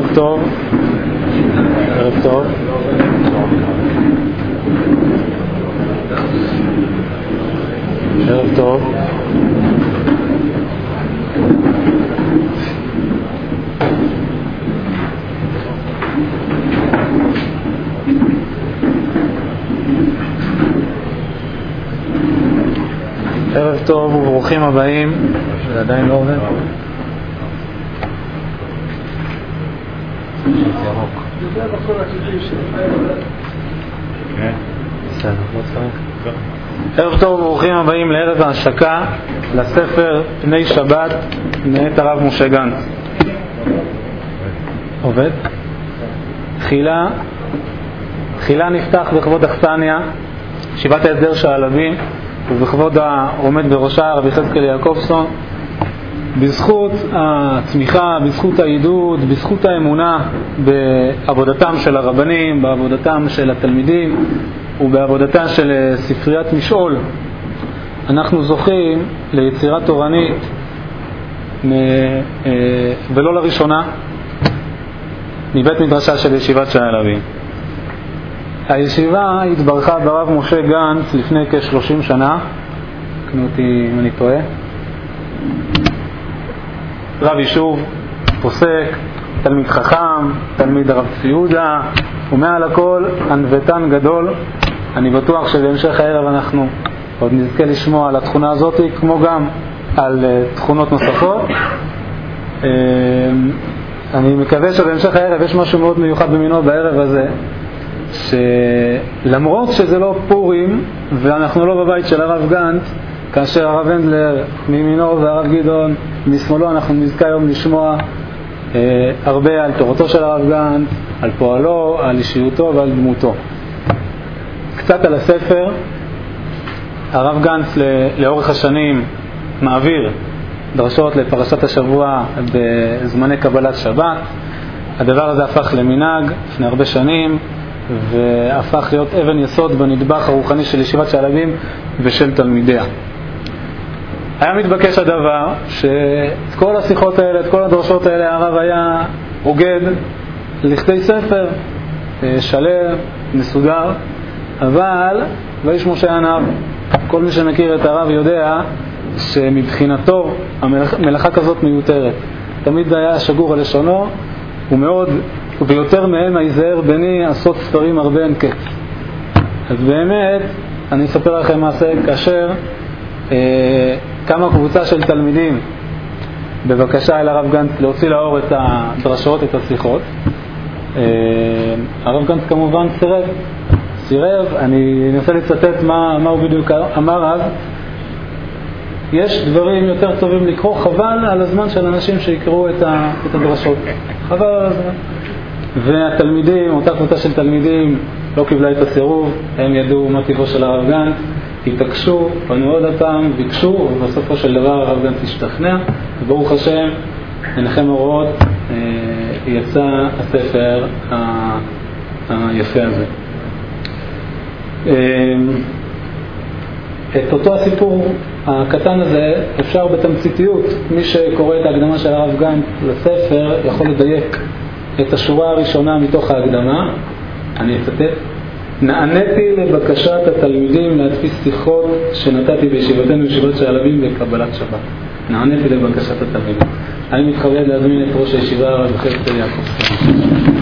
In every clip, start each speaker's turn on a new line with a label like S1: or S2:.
S1: ערב טוב. ערב טוב. ערב טוב. ערב טוב וברוכים הבאים. זה עדיין לא עובד? ערב טוב וברוכים הבאים לערב ההשקה לספר פני שבת מאת הרב משה גנץ. עובד? תחילה נפתח בכבוד אכסניה ישיבת ההסדר שעלבים ובכבוד העומד בראשה הרב יחזקאל יעקובסון, בזכות התמיכה, בזכות העידוד, בזכות האמונה בעבודתם של הרבנים, בעבודתם של התלמידים ובעבודתה של ספריית משעול, אנחנו זוכים ליצירה תורנית ולא לראשונה מבית מדרשה של ישיבת שעלבים. הישיבה התברכה ברב משה גנץ לפני כ-30 שנה, תקנו אותי אם אני טועה, רב יישוב, פוסק, תלמיד חכם, תלמיד הרב צבי יהודה, ומעל הכל ענוותן גדול. אני בטוח שבהמשך הערב אנחנו עוד נזכה לשמוע על התכונה הזאת כמו גם על תכונות נוספות. אני מקווה שבהמשך הערב יש משהו מאוד מיוחד במינו בערב הזה, שלמרות שזה לא פורים ואנחנו לא בבית של הרב גנץ, כאשר הרב הנדלר מימינו והרב גדעון משמאלו, אנחנו נזכה היום לשמוע הרבה על תורתו של הרב גנץ, על פועלו, על אישיותו ועל דמותו. קצת על הספר. הרב גנץ לאורך השנים מעביר דרשות לפרשת השבוע בזמני קבלת שבת. הדבר הזה הפך למנהג לפני הרבה שנים והפך להיות אבן יסוד בנדבך הרוחני של ישיבת שעלבים ושל תלמידיה. היה מתבקש הדבר שאת כל השיחות האלה, את כל הדרשות האלה, הרב היה אוגד לכדי ספר שלם, מסודר, אבל ואיש משה עניו, כל מי שמכיר את הרב יודע שמבחינתו המלאכה כזאת מיותרת. תמיד היה שגור על לשונו, ומאוד ויותר מהם היזהר בני עשות ספרים הרבה אין קץ. אז באמת אני אספר לכם מעשה כאשר כמה קבוצה של תלמידים בבקשה אל הרב גנץ להוציא לאור את הדרשות, את השיחות. הרב גנץ כמובן סירב. אני אנסה לצטט מה הוא בדיוק אמר אז. יש דברים יותר טובים לקרוא, חבל על הזמן של אנשים שיקראו את הדרשות, חבל על הזמן. והתלמידים, אותה קבוצה של תלמידים לא קיבלה את הסירוב, הם ידעו מה טבעו של הרב גנץ, התעקשו, פנו עוד הפעם, ביקשו, ובסופו של דבר הרב גנץ השתכנע, וברוך השם, עיניכם הרואות, יצא הספר היפה הזה. את אותו הסיפור הקטן הזה אפשר בתמציתיות, מי שקורא את ההקדמה של הרב גנץ לספר יכול לדייק את השורה הראשונה מתוך ההקדמה. אני אצטט: נעניתי לבקשת התלמידים להדפיס שיחות שנתתי בישיבתנו ישיבת שעלבים בקבלת שבת. נעניתי לבקשת התלמידים. אני מתכבד להזמין את ראש הישיבה הרב יחזקאל יעקובסון.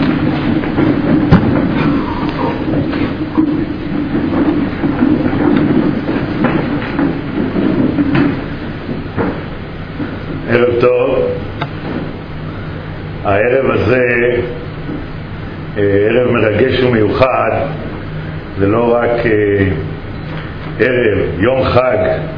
S2: ערב טוב. הערב הזה ערב מרגש ומיוחד. זה לא רק ערב, יום חג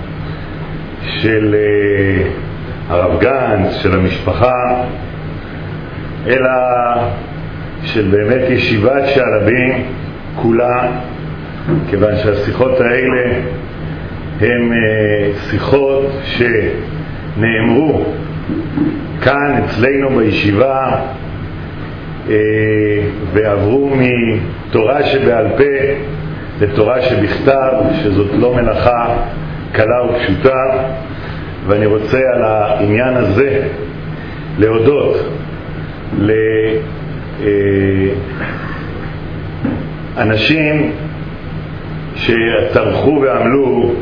S2: של הרב גנץ, של המשפחה, אלא של באמת ישיבת שעלבים כולה, כיוון שהשיחות האלה הן שיחות שנאמרו כאן אצלנו בישיבה ועברו מתורה שבעל פה לתורה שבכתב, שזאת לא מלאכה קלה ופשוטה. ואני רוצה על העניין הזה להודות לאנשים שטרחו ועמלו,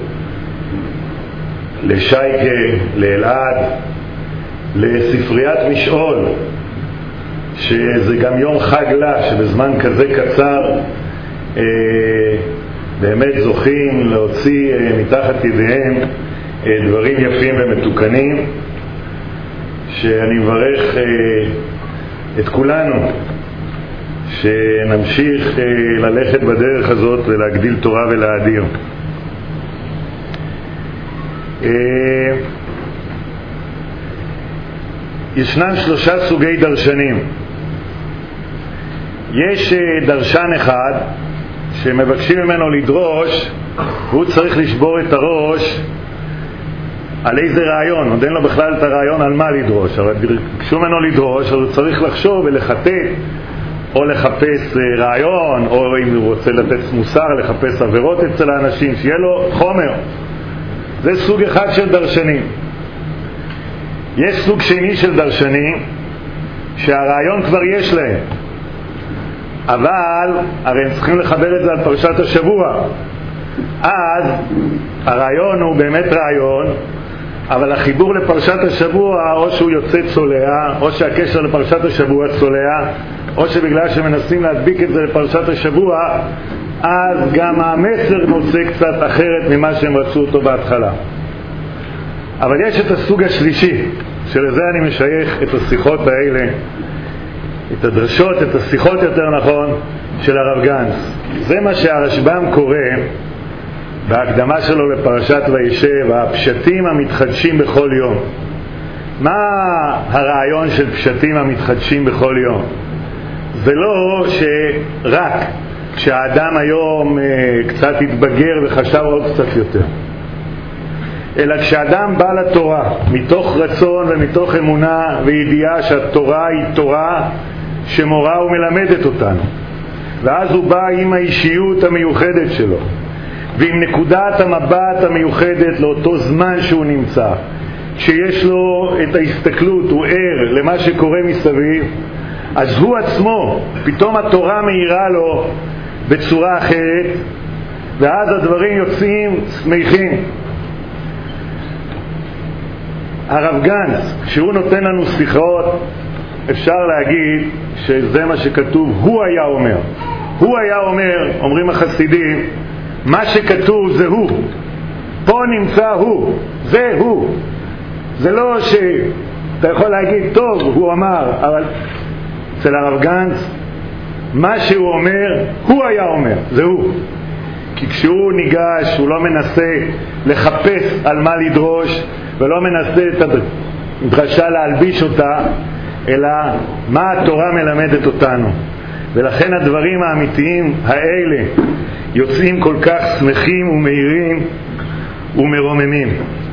S2: לשייקה, לאלעד, לספריית משעול, שזה גם יום חג לה, שבזמן כזה קצר באמת זוכים להוציא מתחת ידיהם דברים יפים ומתוקנים, שאני מברך את כולנו שנמשיך ללכת בדרך הזאת ולהגדיל תורה ולהאדיר. ישנם 3 סוגי דרשנים. יש דרשן אחד שמבקשים ממנו לדרוש, והוא צריך לשבור את הראש על איזה רעיון, עוד אין לו בכלל את הרעיון על מה לדרוש, אבל ביקשו ממנו לדרוש, אז הוא צריך לחשוב ולחטט, או לחפש רעיון, או אם הוא רוצה לתת מוסר, לחפש עבירות אצל האנשים, שיהיה לו חומר. זה סוג אחד של דרשנים. יש סוג שני של דרשנים שהרעיון כבר יש להם, אבל הרי הם צריכים לחבר את זה על פרשת השבוע. אז הרעיון הוא באמת רעיון, אבל החיבור לפרשת השבוע או שהוא יוצא צולע, או שהקשר לפרשת השבוע צולע, או שבגלל שמנסים להדביק את זה לפרשת השבוע, אז גם המסר נוצא קצת אחרת ממה שהם רצו אותו בהתחלה. אבל יש את הסוג השלישי, שלזה אני משייך את השיחות האלה, את הדרשות, את השיחות יותר נכון, של הרב גנץ. זה מה שהרשב"ם קורא בהקדמה שלו לפרשת וישב, הפשטים המתחדשים בכל יום. מה הרעיון של פשטים המתחדשים בכל יום? זה לא שרק כשהאדם היום קצת התבגר וחשב עוד קצת יותר, אלא כשאדם בא לתורה מתוך רצון ומתוך אמונה וידיעה שהתורה היא תורה שמורה ומלמדת אותנו, ואז הוא בא עם האישיות המיוחדת שלו ועם נקודת המבט המיוחדת לאותו זמן שהוא נמצא, שיש לו את ההסתכלות, הוא ער למה שקורה מסביב, אז הוא עצמו, פתאום התורה מאירה לו בצורה אחרת, ואז הדברים יוצאים שמחים. הרב גנץ, כשהוא נותן לנו שיחות, אפשר להגיד שזה מה שכתוב, הוא היה אומר. הוא היה אומר, אומרים החסידים, מה שכתוב זה הוא. פה נמצא הוא, זה הוא. זה לא שאתה יכול להגיד, טוב, הוא אמר, אבל אצל הרב גנץ, מה שהוא אומר, הוא היה אומר, זה הוא. כי כשהוא ניגש, הוא לא מנסה לחפש על מה לדרוש, ולא מנסה את הדרשה להלביש אותה, אלא מה התורה מלמדת אותנו. ולכן הדברים האמיתיים האלה יוצאים כל כך שמחים ומהירים ומרוממים.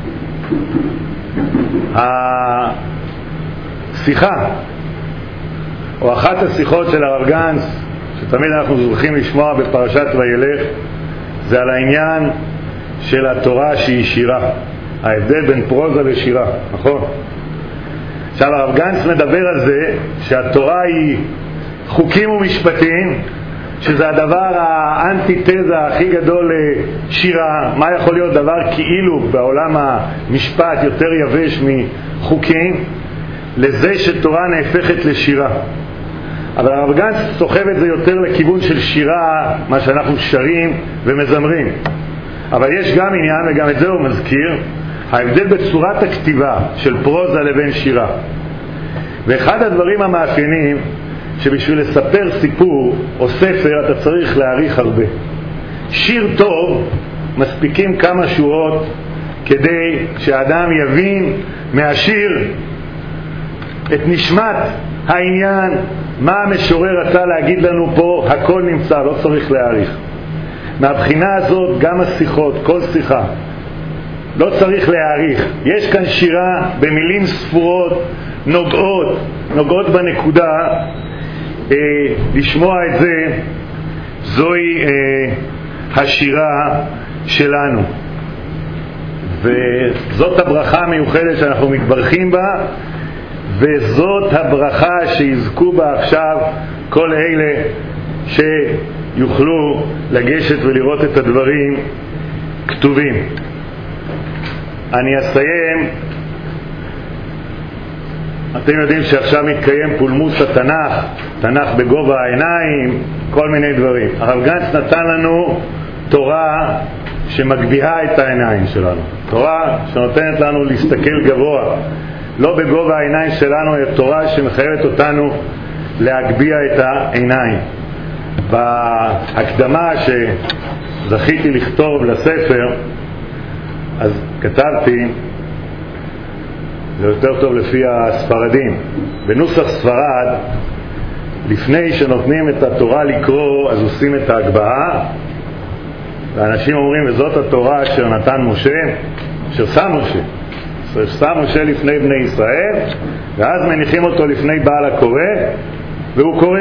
S2: השיחה, או אחת השיחות של הרב גנץ, שתמיד אנחנו זוכים לשמוע בפרשת וילך, זה על העניין של התורה שהיא שירה. ההבדל בין פרוזה לשירה, נכון? עכשיו הרב גנץ מדבר על זה שהתורה היא חוקים ומשפטים, שזה הדבר האנטיתזה הכי גדול לשירה. מה יכול להיות דבר כאילו בעולם המשפט יותר יבש מחוקים, לזה שתורה נהפכת לשירה. אבל הרב גנץ סוחב את זה יותר לכיוון של שירה, מה שאנחנו שרים ומזמרים. אבל יש גם עניין, וגם את זה הוא מזכיר, ההבדל בצורת הכתיבה של פרוזה לבין שירה. ואחד הדברים המאפיינים, שבשביל לספר סיפור או ספר אתה צריך להאריך הרבה. שיר טוב, מספיקים כמה שורות כדי שהאדם יבין מהשיר את נשמת העניין, מה המשורר רצה להגיד לנו פה, הכל נמצא, לא צריך להאריך. מהבחינה הזאת גם השיחות, כל שיחה, לא צריך להאריך. יש כאן שירה במילים ספורות, נוגעות בנקודה. לשמוע את זה, זוהי השירה שלנו, וזאת הברכה המיוחדת שאנחנו מתברכים בה, וזאת הברכה שיזכו בה עכשיו כל אלה שיוכלו לגשת ולראות את הדברים כתובים. אני אסיים. אתם יודעים שעכשיו מתקיים פולמוס התנ"ך, תנ"ך בגובה העיניים, כל מיני דברים. הרב גנץ נתן לנו תורה שמגביהה את העיניים שלנו, תורה שנותנת לנו להסתכל גבוה, לא בגובה העיניים שלנו, אלא תורה שמחייבת אותנו להגביע את העיניים. בהקדמה שזכיתי לכתוב לספר, אז כתבתי, זה יותר טוב לפי הספרדים, בנוסח ספרד, לפני שנותנים את התורה לקרוא, אז עושים את ההגבהה, ואנשים אומרים, וזאת התורה אשר נתן משה, אשר שם משה. שם משה לפני בני ישראל, ואז מניחים אותו לפני בעל הקורא, והוא קורא.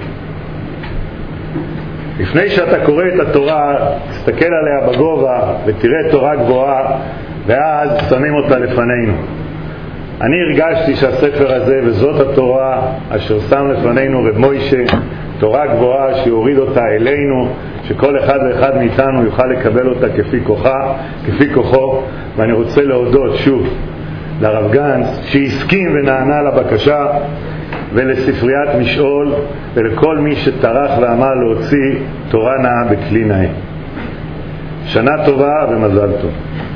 S2: לפני שאתה קורא את התורה, תסתכל עליה בגובה, ותראה תורה גבוהה, ואז שמים אותה לפנינו. אני הרגשתי שהספר הזה, וזאת התורה אשר שם לפנינו רב מוישה, תורה גבוהה שיוריד אותה אלינו, שכל אחד ואחד מאיתנו יוכל לקבל אותה כפי כוחו. ואני רוצה להודות שוב לרב גנץ שהסכים ונענה לבקשה, ולספריית משעול, ולכל מי שטרח ועמל להוציא תורה נאה בכלי נאה. שנה טובה ומזל טוב.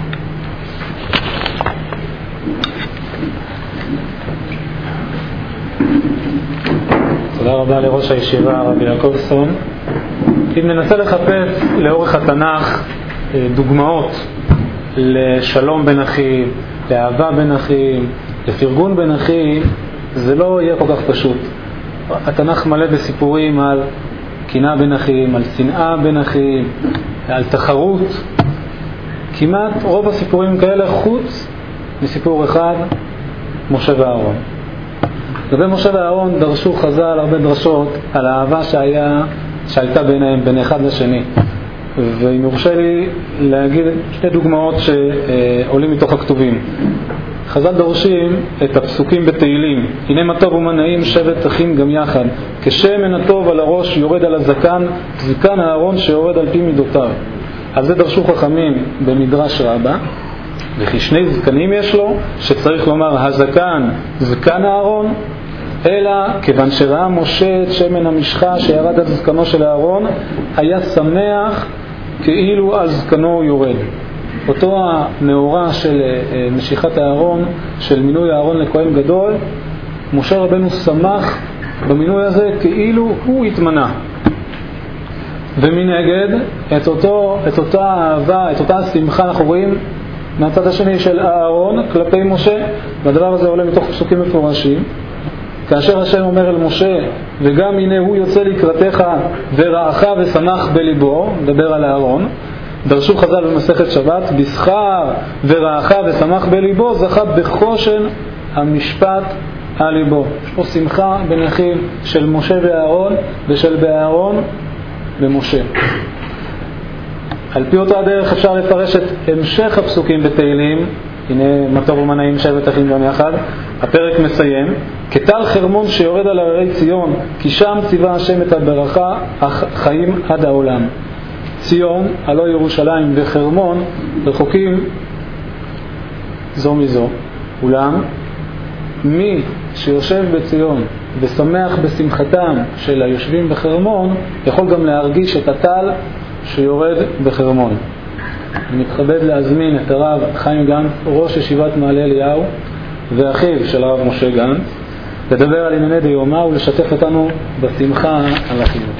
S1: תודה רבה לראש הישיבה הרב יעקובסון. אם ננסה לחפש לאורך התנ"ך דוגמאות לשלום בין אחים, לאהבה בין אחים, לפרגון בין אחים, זה לא יהיה כל כך פשוט. התנ"ך מלא בסיפורים על קנאה בין אחים, על שנאה בין אחים, על תחרות. כמעט רוב הסיפורים כאלה חוץ מסיפור אחד, משה ואהרון. לגבי משה ואהרון דרשו חז"ל הרבה דרשות על האהבה שהייתה ביניהם, בין אחד לשני. ואם יורשה לי להגיד שתי דוגמאות שעולים מתוך הכתובים. חז"ל דורשים את הפסוקים בתהילים, הנה מה טוב ומה נעים שבת אחים גם יחד, כשמן הטוב על הראש יורד על הזקן, זקן הארון שיורד על פי מידותיו. על זה דרשו חכמים במדרש רבה, וכי שני זקנים יש לו, שצריך לומר הזקן זקן הארון, אלא כיוון שראה משה את שמן המשחה שירד על זקנו של הארון, היה שמח כאילו על זקנו יורד. אותו המאורע של משיכת הארון, של מינוי הארון לכהן גדול, משה רבנו שמח במינוי הזה כאילו הוא התמנה. ומנגד את אותה אהבה, את אותה שמחה אנחנו רואים מהצד השני של הארון כלפי משה, והדבר הזה עולה מתוך פסוקים מפורשים. כאשר השם אומר אל משה, וגם הנה הוא יוצא לקראתך ורעך ושמח בליבו, מדבר על הארון. דרשו חז"ל במסכת שבת, בשכר ורעך ושמח בליבו, זכה בחושן המשפט על ליבו. יש פה שמחה בין אחים של משה ואהרון, ושל באהרון ומשה. על פי אותה דרך אפשר לפרש את המשך הפסוקים בתהילים. הנה מה טוב ומה נעים שבת אחים גם יחד. הפרק מסיים, כטל חרמון שיורד על הרי ציון, כי שם ציווה השם את הברכה החיים עד העולם. ציון, הלא ירושלים וחרמון, רחוקים זו מזו. אולם מי שיושב בציון ושמח בשמחתם של היושבים בחרמון, יכול גם להרגיש את הטל שיורד בחרמון. אני מתכבד להזמין את הרב חיים גנץ, ראש ישיבת מעלה אליהו ואחיו של הרב משה גנץ, לדבר על ענייני דיומא ולשתף אותנו בשמחה על החינוך.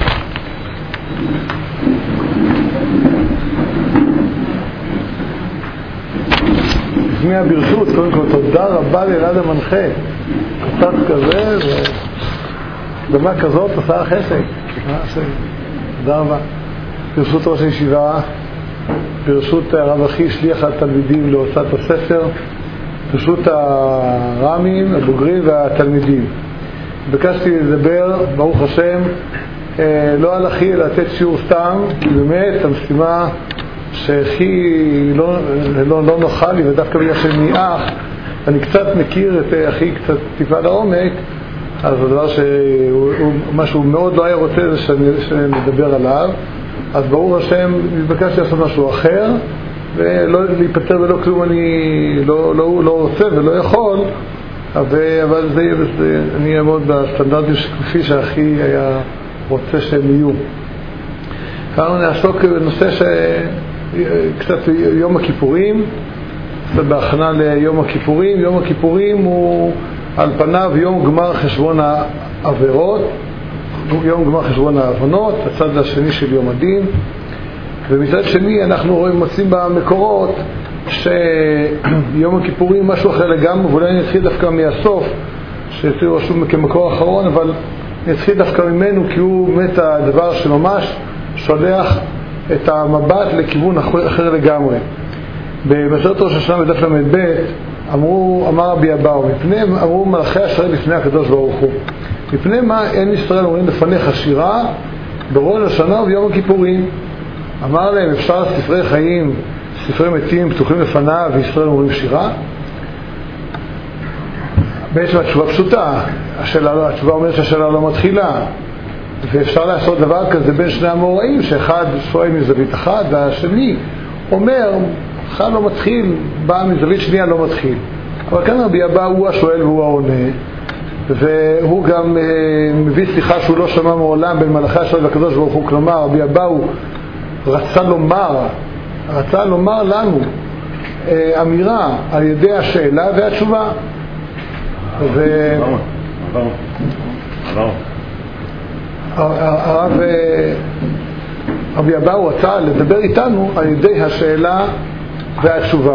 S3: לפני הברשות, קודם כל תודה רבה לאלעד המנחה, קצת כזה ובמה כזאת עשה חסק. תודה רבה. ברשות ראש הישיבה, ברשות הרב אחי שליח התלמידים להוצאת הספר, ברשות הרמים, הבוגרים והתלמידים. ביקשתי לדבר, ברוך השם, לא על אחי לתת שיעור סתם, כי באמת המשימה שהכי לא נוחה לי, ודווקא בגלל שאני אח, אני קצת מכיר את אחי קצת טיפה לעומק, אז הדבר מה שהוא מאוד לא היה רוצה זה שנדבר עליו, אז ברור השם מתבקשתי לעשות משהו אחר, ולא להיפטר ולא כלום, אני לא רוצה ולא יכול, אבל אני אעמוד בסטנדרטים כפי שהאחי היה רוצה שהם יהיו. כאן נעסוק בנושא קצת יום הכיפורים, קצת בהכנה ליום הכיפורים. יום הכיפורים הוא על פניו יום גמר חשבון העבירות, יום גמר חשבון העוונות, הצד השני של יום הדין. ומצד שני אנחנו מוצאים במקורות שיום הכיפורים משהו אחר לגמרי, ואולי נתחיל דווקא מהסוף שתראו רשום כמקור אחרון, אבל נתחיל דווקא ממנו, כי הוא באמת הדבר שממש שולח את המבט לכיוון אחר לגמרי. במסכת ראש השנה בדף ל"ב אמר רבי אבאו, אמרו מלאכי ישראל לפני הקדוש ברוך הוא, מפני מה אין ישראל אומרים לפניך שירה בראש השנה וביום הכיפורים? אמר להם, אפשר ספרי חיים, ספרי מתים פתוחים לפניו וישראל אומרים שירה? בעצם התשובה פשוטה, התשובה אומרת שהשאלה לא מתחילה, ואפשר לעשות דבר כזה בין שני המוראים, שאחד שואל מזווית אחת והשני אומר אחד לא מתחיל, בא מזווית שנייה לא מתחיל. אבל כאן רבי אבאו הוא השואל והוא העונה, והוא גם מביא שיחה שהוא לא שמע מעולם בין מלאכי ישראל והקדוש ברוך הוא. כלומר רבי אבאו רצה לומר לנו אמירה על ידי השאלה והתשובה. רבי אבאו רצה לדבר איתנו על ידי השאלה והתשובה.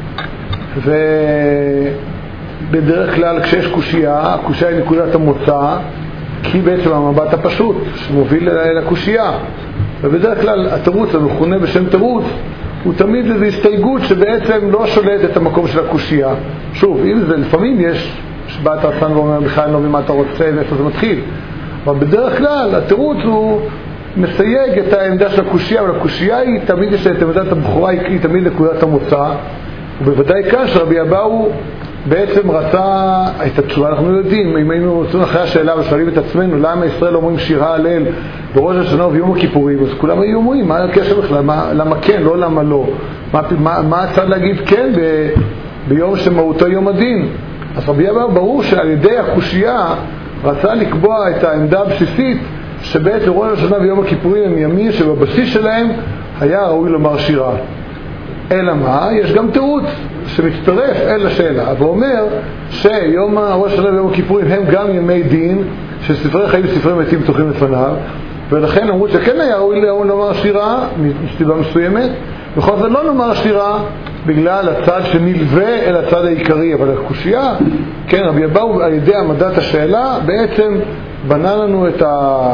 S3: ובדרך כלל כשיש קושייה, הקושייה היא נקודת המוצא, כי בעצם המבט הפשוט שמוביל לקושייה. ובדרך כלל התירוץ המכונה בשם תירוץ הוא תמיד איזו הסתייגות שבעצם לא שולט את המקום של הקושייה. שוב, אם זה לפעמים יש שבאת הרצן ואומר בכלל לא ממה אתה רוצה ואיפה זה מתחיל, אבל בדרך כלל התירוץ הוא מסייג את העמדה של הקושייה, אבל הקושייה היא תמיד יש את עמדת הבחורה, היא תמיד נקודת המוצא. ובוודאי כאן שרבי אבאו בעצם רצה את התשובה. אנחנו יודעים, אם היינו רוצים אחרי השאלה ושואלים את עצמנו למה ישראל אומרים שירה הלל בראש השנה וביום הכיפורים, אז כולם היו אומרים מה הקשר בכלל, למה כן, לא למה לא, מה הצד להגיד כן ביום שמהותו יום הדין. אז רבי אבאו ברור שעל ידי הקושייה רצה לקבוע את העמדה הבסיסית שבעצם ראש השנה ויום הכיפורים הם ימים שבבסיס שלהם היה ראוי לומר שירה. אלא מה? יש גם תירוץ שמצטרף אל השאלה ואומר שיום ראש השנה ויום הכיפורים הם גם ימי דין שספרי חיים וספרי מתים פתוחים לפניו, ולכן אמרו שכן היה ראוי לומר שירה מסיבה מסוימת, בכל זאת לא לומר שירה בגלל הצד שנלווה אל הצד העיקרי. אבל הקושייה, כן, רבי אבאו על ידי העמדת השאלה בעצם בנה לנו את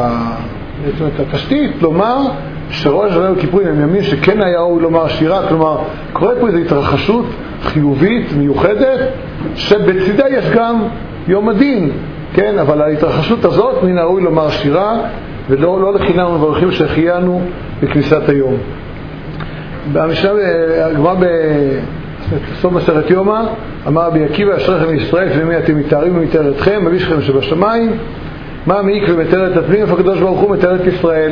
S3: התשתית לומר שראש השנה וכיפורים הם ימים שכן היה ראוי לומר שירה. כלומר קורה פה איזו התרחשות חיובית מיוחדת שבצדה יש גם יום הדין, כן, אבל ההתרחשות הזאת מן הראוי לומר שירה, ולא לחינם מברכים שהחיינו בכניסת היום. במשנה הגמרא בסוף מסכת יומא אמר רבי עקיבא אשריכם מישראל ומי אתם מתארים ומתאר אתכם אבישכם שבשמיים, מה המקווה מתאר את הפנים, איפה הקדוש ברוך הוא מתאר את ישראל.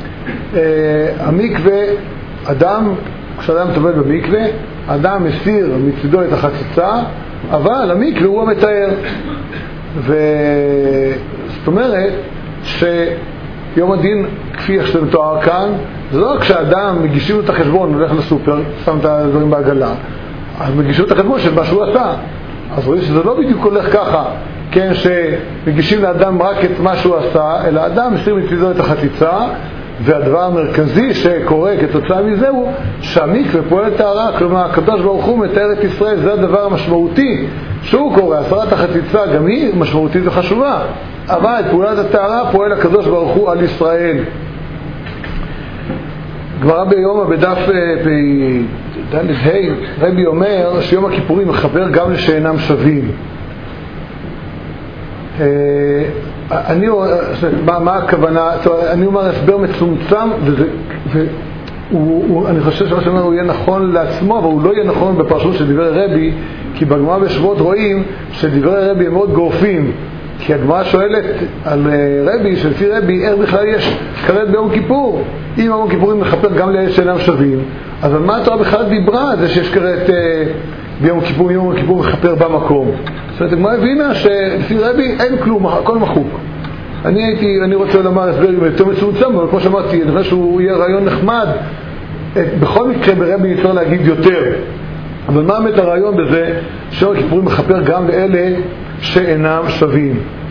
S3: המקווה, אדם, כשאדם טובל במקווה, אדם מסיר מצדו את החציצה, אבל המקווה הוא המתאר. זאת אומרת שיום הדין כפי איך שזה מתואר כאן, זה לא רק כשאדם מגישים את החשבון, הולך לסופר, שם את הדברים בעגלה, אז מגישים את החשבון של מה שהוא עשה. אז רואים שזה לא בדיוק הולך ככה, כן, שמגישים לאדם רק את מה שהוא עשה, אלא אדם מסיר מצדו את החציצה, והדבר המרכזי שקורה כתוצאה מזה הוא שהמקווה פועל טהרה. כלומר הקדוש ברוך הוא מתאר את ישראל, זה הדבר המשמעותי שהוא קורה. הסרת החציצה גם היא משמעותית וחשובה, אבל פעולת הטהרה פועל הקדוש ברוך הוא על ישראל. גמרא ביומא בדף ד' רבי אומר שיום הכיפורים מחבר גם לשאינם שווים. מה הכוונה? אני אומר הסבר מצומצם, אני חושב שמה שאומר הוא יהיה נכון לעצמו, אבל הוא לא יהיה נכון בפרשנות של דברי רבי, כי בגמרא בשבועות רואים שדברי רבי הם מאוד גורפים, כי הגמרא שואלת על רבי, שלפי רבי, איך בכלל יש כרת ביום כיפור? אם יום כיפורים מכפר גם לאלה שאינם שווים, אז על מה התורה בכלל דיברה על זה שיש כרת ביום כיפור, יום כיפור מכפר במקום? זאת אומרת, הגמרא הבינה שלפי רבי אין כלום, הכל מחוק. אני רוצה לומר הסבר יותר מצומצם, אבל כמו שאמרתי, אני חושב שהוא יהיה רעיון נחמד. בכל מקרה ברבי נצטרך להגיד יותר. אבל מה באמת הרעיון בזה שיום הכיפורים מכפר גם לאלה שאינם שווים?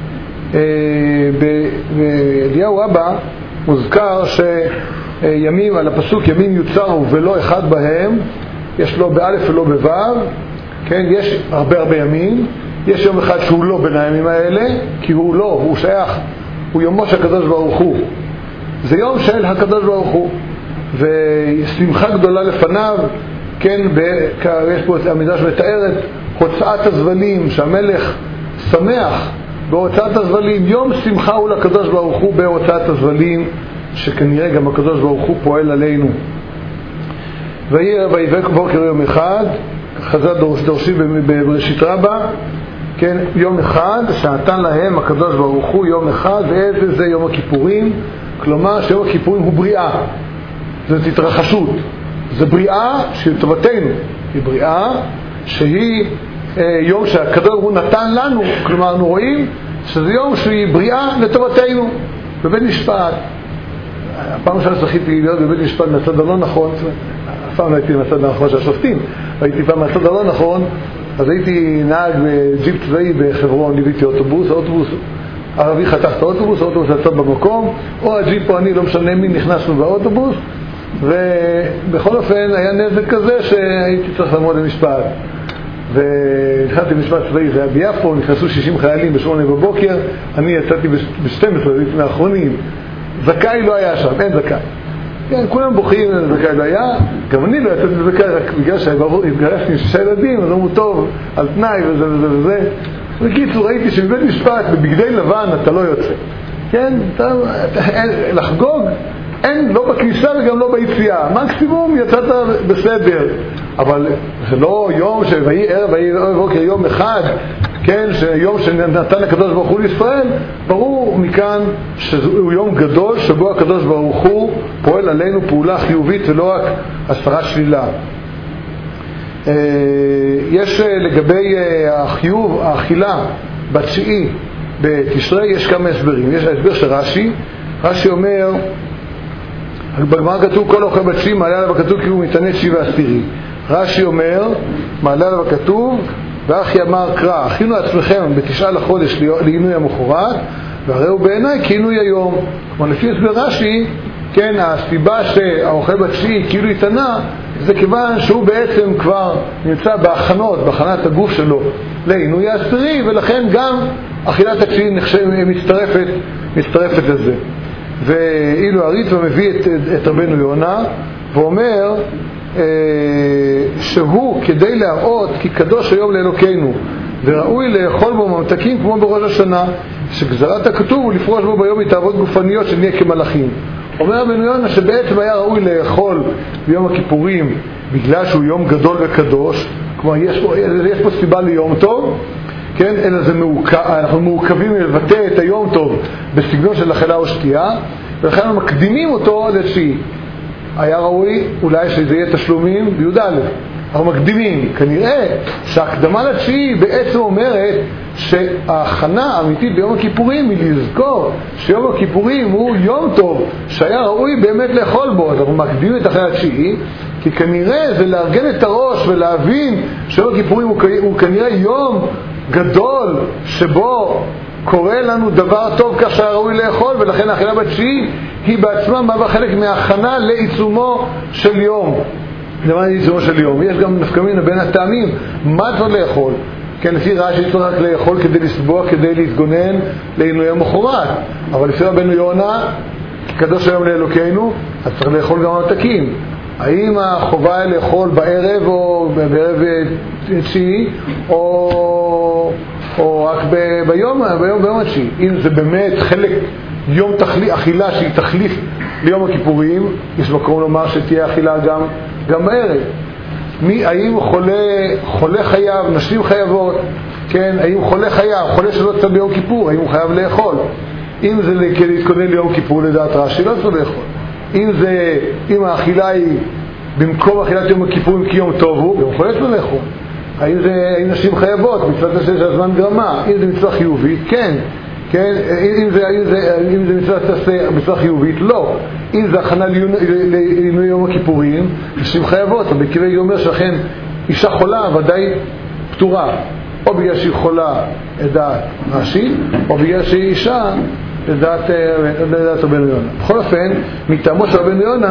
S3: באליהו רבה מוזכר שימים, על הפסוק ימים יוצרו ולא אחד בהם, יש לו באלף ולא בוו, כן? יש הרבה ימים, יש יום אחד שהוא לא בין הימים האלה, כי הוא לא, הוא שייך, הוא יומו של הקדוש ברוך הוא, זה יום של הקדוש ברוך הוא, ושמחה גדולה לפניו, כן? יש פה המידה שמתארת הוצאת הזבלים, שהמלך שמח בהוצאת הזבלים, יום שמחה הוא לקדוש ברוך הוא בהוצאת הזבלים, שכנראה גם הקדוש ברוך הוא פועל עלינו. ויבק בוקר יום אחד, חז"ל דורשים בראשית רבה, כן, יום אחד שנתן להם הקדוש ברוך הוא, יום אחד, ואיזה זה יום הכיפורים, כלומר שיום הכיפורים הוא בריאה, זאת התרחשות, זה בריאה של טובתנו, היא בריאה שהיא יום שהקדוש ברוך הוא נתן לנו, כלומר אנחנו רואים שזה יום שהיא בריאה לטובתנו. בבית משפט, הפעם שאני זכיתי להיות בבית משפט מהצד הלא נכון, אף פעם לא הייתי מהצד הנכון של השופטים, הייתי פעם מהצד הלא נכון, אז הייתי נהג בג'יפ צבאי בחברון, ליוויתי אוטובוס, האוטובוס ערבי חתך את האוטובוס, האוטובוס יצא במקום, או הג'יפ או אני, לא משנה מי, נכנסנו באוטובוס, ובכל אופן היה נזק כזה שהייתי צריך לעמוד למשפט. ונכנסתי למשפט צבאי, זה היה ביפו, נכנסו 60 חיילים ב8 בבוקר, אני יצאתי ב12, לפני האחרונים, זכאי לא היה שם, אין זכאי. כן, כולם בוכים, זכאי לא היה, גם אני לא יצאתי בזכאי, רק בגלל שהתגרשתי עם 6 ילדים, אז אמרו טוב, על תנאי וזה וזה וזה. בקיצור, ראיתי שבבית משפט, בבגדי לבן אתה לא יוצא. כן, לחגוג, אין, לא בכניסה וגם לא ביציאה. מקסימום יצאת בסדר. אבל זה לא יום שויהי ערב ויהי בוקר, יום אחד, כן, שיום שנתן הקדוש ברוך הוא לישראל, ברור מכאן שהוא יום גדול שבו הקדוש ברוך הוא פועל עלינו פעולה חיובית ולא רק הסרת שלילה. יש לגבי החיוב, האכילה בתשיעי בתשרי, יש כמה הסברים. יש ההסבר של רש"י אומר, בגמרא כתוב כל אוכל בתשיעי מעלה עליו הכתוב כי הוא מתענה תשיעי ועשירי. רש"י אומר, מעלה עליו הכתוב, ואחי אמר קרא, הכינו עצמכם בתשעה לחודש לעינוי המחרת, והרי הוא בעיניי כעינוי היום. כלומר לפי הסבר רש"י, כן, הסיבה שהאוכל בתשיעי כאילו התענה, זה כיוון שהוא בעצם כבר נמצא בהכנת הגוף שלו לעינוי העשירי, ולכן גם אכילת התשיעי מצטרפת לזה. ואילו הריטב"א מביא את רבנו יונה ואומר שהוא כדי להראות כי קדוש היום לאלוקינו וראוי לאכול בו ממתקים כמו בראש השנה, שגזרת הכתוב הוא לפרוש בו ביום התאוות גופניות שנהיה כמלאכים. אומר רבנו יונה שבעצם היה ראוי לאכול ביום הכיפורים בגלל שהוא יום גדול וקדוש, כלומר יש פה סיבה ליום טוב, כן, אלא זה אנחנו מעוכבים לבטא את היום טוב בסגנון של אכילה או שתייה, ולכן אנחנו מקדימים אותו לתשיעי. היה ראוי אולי שזה יהיה תשלומים בי"א, אנחנו מקדימים. כנראה שההקדמה לתשיעי בעצם אומרת שההכנה האמיתית ביום הכיפורים היא לזכור שיום הכיפורים הוא יום טוב שהיה ראוי באמת לאכול בו, אז אנחנו מקדימים את אחרי התשיעי, כי כנראה זה לארגן את הראש ולהבין שיום הכיפורים הוא כנראה יום גדול שבו קורה לנו דבר טוב כך שהיה ראוי לאכול, ולכן האכילה בתשיעי היא בעצמה מהווה חלק מההכנה לעיצומו של יום. למה לעיצומו של יום? יש גם נפקא מינה בין הטעמים, מה צריך לאכול? כן, לפי רש"י צריך רק לאכול כדי לסבוע, כדי להתגונן לעינוי המחרת, אבל לפי רבנו יונה קדוש היום לאלוקינו, אז צריך לאכול גם ממתקים. האם החובה היא לאכול בערב או בערב תשיעי או רק ביום התשיעי? אם זה באמת חלק יום אכילה שהיא תחליף ליום הכיפורים, יש מקום לומר שתהיה אכילה גם בערב. האם חולה חייב, נשים חייבות, כן, האם חולה חייב, חולה שלא יצא ביום כיפור, האם הוא חייב לאכול? אם זה להתכונן ליום כיפור לדעת רש"י, לא צריך לאכול. אם האכילה היא במקום אכילת יום הכיפורים כי יום טוב הוא, גם יכול להיות לאכול. האם נשים חייבות, מצוות עשה של הזמן גרמה, אם זה מצווה חיובית, כן. אם זה מצווה חיובית, לא. אם זה הכנה ליום הכיפורים, נשים חייבות. בקרי אומר שלכן אישה חולה ודאי פטורה, או בגלל שהיא חולה לדעת רש"י, או בגלל שהיא אישה לדעת רבנו יונה. בכל אופן, מטעמו של רבנו יונה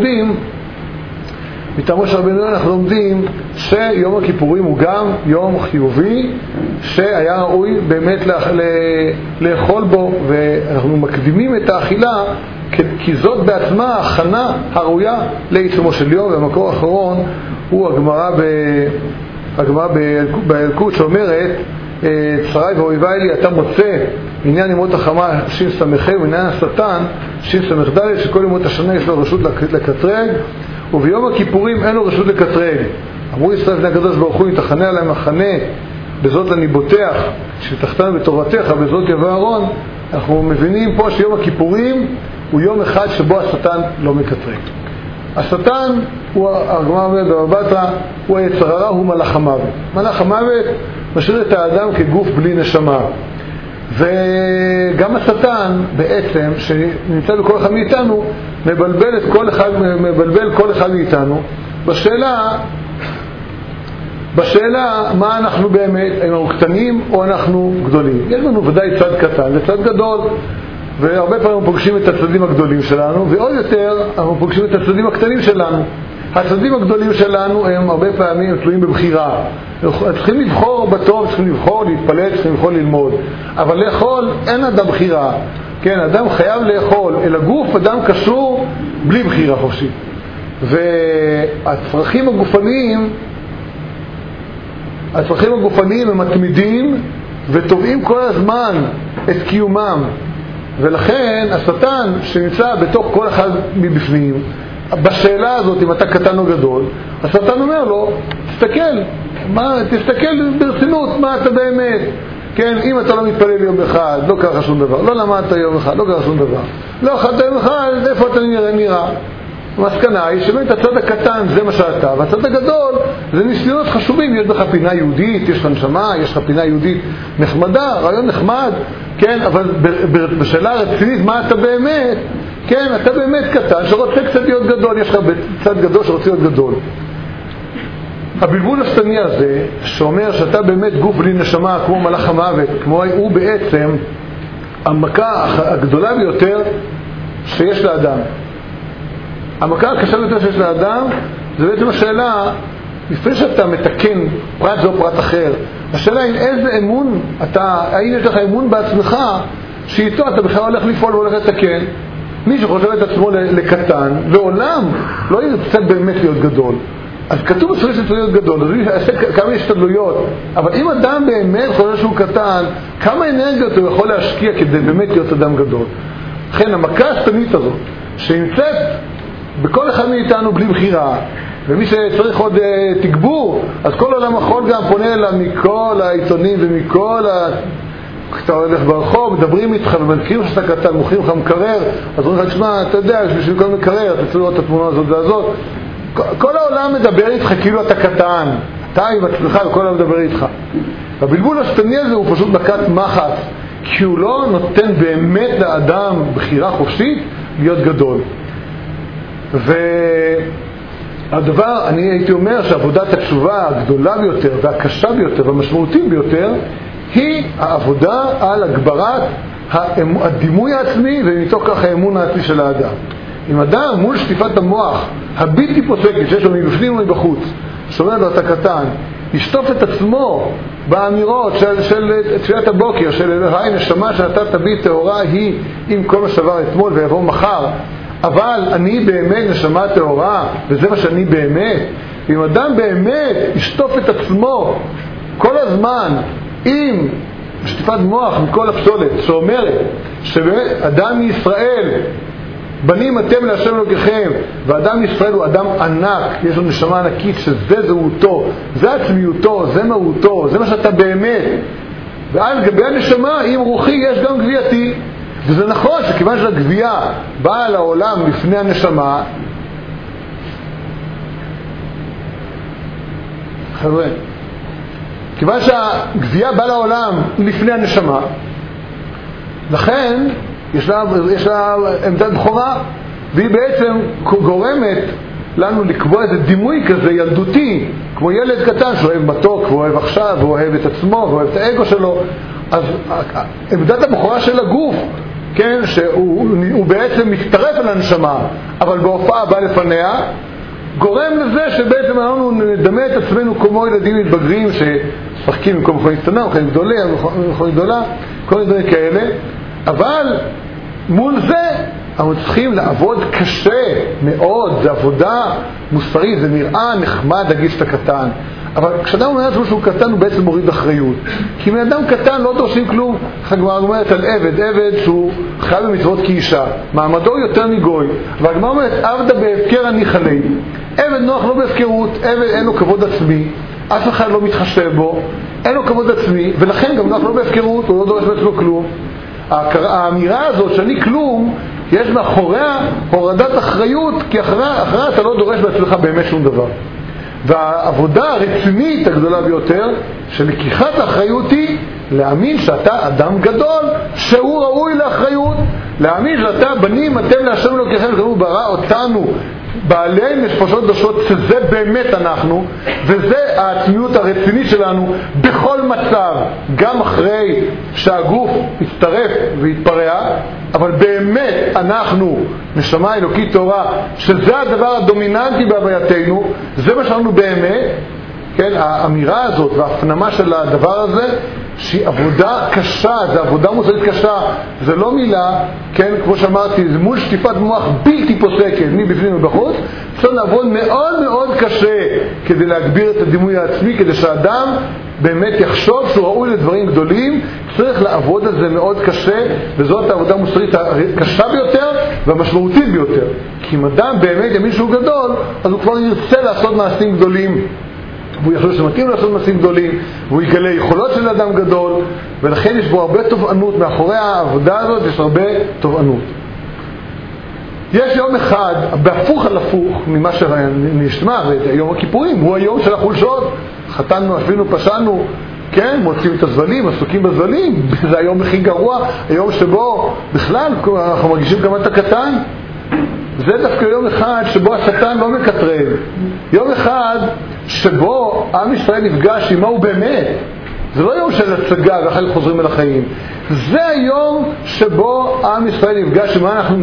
S3: אנחנו לומדים שיום הכיפורים הוא גם יום חיובי שהיה ראוי באמת לאכול בו, ואנחנו מקדימים את האכילה כי זאת בעצמה ההכנה הראויה לעיצומו של יום. והמקור האחרון הוא הגמרא באלקוט שאומרת צרי ואויבי לי אתה מוצא עניין ימות החמה שס"ח ועניין השטן שס"ד, שכל ימות השנה יש לו רשות לקטרג וביום הכיפורים אין לו רשות לקטרג. אמרו ישראל לפני הקדוש ברוך הוא, תחנה עליהם מחנה, בזאת אני בוטח, שתחתנו בתורתך, בזאת יבוא אהרון. אנחנו מבינים פה שיום הכיפורים הוא יום אחד שבו השטן לא מקטרג. השטן, הגמרא אומרת בבבא בתרא, הוא היצר הרע, הוא מלאך המוות. מלאך המוות משאיר את האדם כגוף בלי נשמה. וגם השטן בעצם שנמצא בכל אחד מאיתנו מבלבל כל אחד מאיתנו בשאלה מה אנחנו באמת, האם אנחנו קטנים או אנחנו גדולים. יש לנו ודאי צד קטן וצד גדול, והרבה פעמים אנחנו פוגשים את הצדדים הגדולים שלנו, ועוד יותר אנחנו פוגשים את הצדדים הקטנים שלנו. הצדדים הגדולים שלנו הם הרבה פעמים תלויים בבחירה. צריכים לבחור בטוב, צריכים לבחור להתפלל, צריכים לבחור ללמוד. אבל לאכול אין אדם בחירה. כן, אדם חייב לאכול, אל הגוף אדם קשור בלי בחירה חופשית. והצרכים הגופניים הם מתמידים ותובעים כל הזמן את קיומם. ולכן השטן שנמצא בתוך כל אחד מבפנים, בשאלה הזאת אם אתה קטן או גדול, השטן אומר לו תסתכל ברצינות מה אתה באמת. כן, אם אתה לא מתפלל יום אחד לא קרה שום דבר, לא למדת יום אחד לא קרה שום דבר, לא אכלת יום אחד, איפה אתה נראה? המסקנה היא שבאמת הצד הקטן זה מה שאתה, והצד הגדול זה ניסיונות חשובים. יש לך פינה יהודית, יש לך נשמה, יש לך פינה יהודית נחמדה, רעיון נחמד, כן, אבל בשאלה רצינית מה אתה באמת, כן, אתה באמת קטן שרוצה קצת להיות גדול, יש לך צד גדול שרוצה להיות גדול. הבלבול השטני הזה שאומר שאתה באמת גוף בלי נשמה כמו מלאך המוות, הוא בעצם המכה הגדולה ביותר שיש לאדם. המכה הקשה ביותר שיש לאדם זה בעצם השאלה, לפני שאתה מתקן פרט זה או פרט אחר, השאלה עם איזה אמון האם יש לך אמון בעצמך שאיתו אתה בכלל הולך לפעול והולך לתקן. מי שחושב את עצמו לקטן לעולם לא ירצה באמת להיות גדול. אז כתוב בצריך שצריך להיות גדול, אז הוא יעשה כמה השתדלויות, אבל אם אדם באמת חושב שהוא קטן, כמה אנרגיות הוא יכול להשקיע כדי באמת להיות אדם גדול. לכן המכה השטנית הזאת שנמצאת בכל אחד מאיתנו בלי בחירה, ומי שצריך עוד תגבור, אז כל עולם החול גם פונה אליו מכל העיתונים ומכל אתה הולך ברחוב, מדברים איתך ומזכירים שאתה קטן, מוכרים לך מקרר, אז אומרים לך, תשמע, אתה יודע, יש בשביל כל מקרר, אתה צריך לראות את התמונה הזאת והזאת. כל העולם מדבר איתך כאילו אתה קטן, אתה עם עצמך וכל העולם מדבר איתך. הבלבול השטני הזה הוא פשוט מכת מחץ, כי הוא לא נותן באמת לאדם בחירה חופשית להיות גדול. והדבר, אני הייתי אומר שעבודת התשובה הגדולה ביותר והקשה ביותר והמשמעותית ביותר היא העבודה על הגברת הדימוי העצמי ומתוך כך האמון העצמי של האדם. אם אדם מול שטיפת המוח הבלתי פוסקת שיש לו מבפנים ומבחוץ, שאומר לו אתה קטן, ישטוף את עצמו באמירות של תפילת הבוקר של אלוהי נשמה שאתה תביא טהורה היא עם כל מה שבר אתמול ויבוא מחר, אבל אני באמת נשמה טהורה וזה מה שאני באמת. אם אדם באמת ישטוף את עצמו כל הזמן עם שטיפת מוח מכל הפסולת שאומרת שאדם מישראל בנים אתם להשם אלוקיכם, ואדם ישראל הוא אדם ענק, יש לו נשמה ענקית שזה זהותו, זה עצמיותו, זה מהותו, זה מה שאתה באמת. ואז לגבי הנשמה, עם רוחי יש גם גבייתי. וזה נכון שכיוון שהגבייה באה לעולם לפני הנשמה, חבר'ה, כיוון שהגבייה באה לעולם לפני הנשמה, לכן יש לה עמדת בכורה, והיא בעצם גורמת לנו לקבוע איזה דימוי כזה ילדותי, כמו ילד קטן שאוהב מתוק ואוהב עכשיו ואוהב את עצמו ואוהב את האגו שלו. אז עמדת הבכורה של הגוף, כן, שהוא בעצם מצטרף אל הנשמה, אבל בהופעה באה לפניה, גורם לזה שבעצם אנחנו נדמה את עצמנו כמו ילדים מתבגרים ששחקים במקום מכונית קטנה, מכונית גדולה, כל מיני כאלה. אבל מול זה אנחנו צריכים לעבוד קשה מאוד, זה עבודה מוסרית, זה נראה נחמד להגיד שאתה קטן, אבל כשאדם אומר לעצמו שהוא קטן הוא בעצם מוריד אחריות, כי מאדם קטן לא דורשים כלום. הגמרא אומרת על עבד שהוא חי במצוות כאישה, מעמדו יותר מגוי, והגמרא אומרת עבדה בהפקר אני חלי. עבד נוח לא בהפקרות, עבד אין לו כבוד עצמי, אף אחד לא מתחשב בו, אין לו כבוד עצמי, ולכן גם נוח לא בהפקרות, הוא לא דורש בעצמו כלום. האמירה הזאת שאני כלום, יש מאחוריה הורדת אחריות, כי אחריה אתה לא דורש בעצמך באמת שום דבר. והעבודה הרצינית הגדולה ביותר של לקיחת האחריות היא להאמין שאתה אדם גדול שהוא ראוי לאחריות, להאמין שאתה בנים אתם להשם אלוקיכם, הוא ברא אותנו בעלי נפשות קדושות, שזה באמת אנחנו, וזה העצמיות הרצינית שלנו בכל מצב, גם אחרי שהגוף יצטרף ויתפרע, אבל באמת אנחנו נשמה אלוקית תורה, שזה הדבר הדומיננטי בהווייתנו, זה מה שאנחנו באמת. כן, האמירה הזאת וההפנמה של הדבר הזה שהיא עבודה קשה, זה עבודה מוסרית קשה, זה לא מילה, כן, כמו שאמרתי, זה מול שטיפת מוח בלתי פוסקת מבפנים ובחוץ. צריך לעבוד מאוד מאוד קשה כדי להגביר את הדימוי העצמי, כדי שהאדם באמת יחשוב שהוא ראוי לדברים גדולים. צריך לעבוד על זה מאוד קשה, וזאת העבודה המוסרית הקשה ביותר והמשמעותית ביותר, כי אם אדם באמת יאמין שהוא גדול, אז הוא כבר ירצה לעשות מעשים גדולים, והוא יחשוב שמתאים לעשות מעשים גדולים, והוא יגלה יכולות של אדם גדול, ולכן יש בו הרבה תובענות. מאחורי העבודה הזאת יש הרבה תובענות. יש יום אחד, בהפוך על הפוך ממה שנשמע, יום הכיפורים הוא היום של החולשות. חתנו, אפילו פשענו, כן, מוצאים את הזבלים, עסוקים בזבלים. זה היום הכי גרוע, היום שבו בכלל אנחנו מרגישים כמה אתה קטן. זה דווקא יום אחד שבו השטן לא מקטרג, יום אחד שבו עם ישראל נפגש עם מה הוא באמת. זה לא יום של הצגה ואחר כך חוזרים אל החיים, זה היום שבו עם ישראל נפגש עם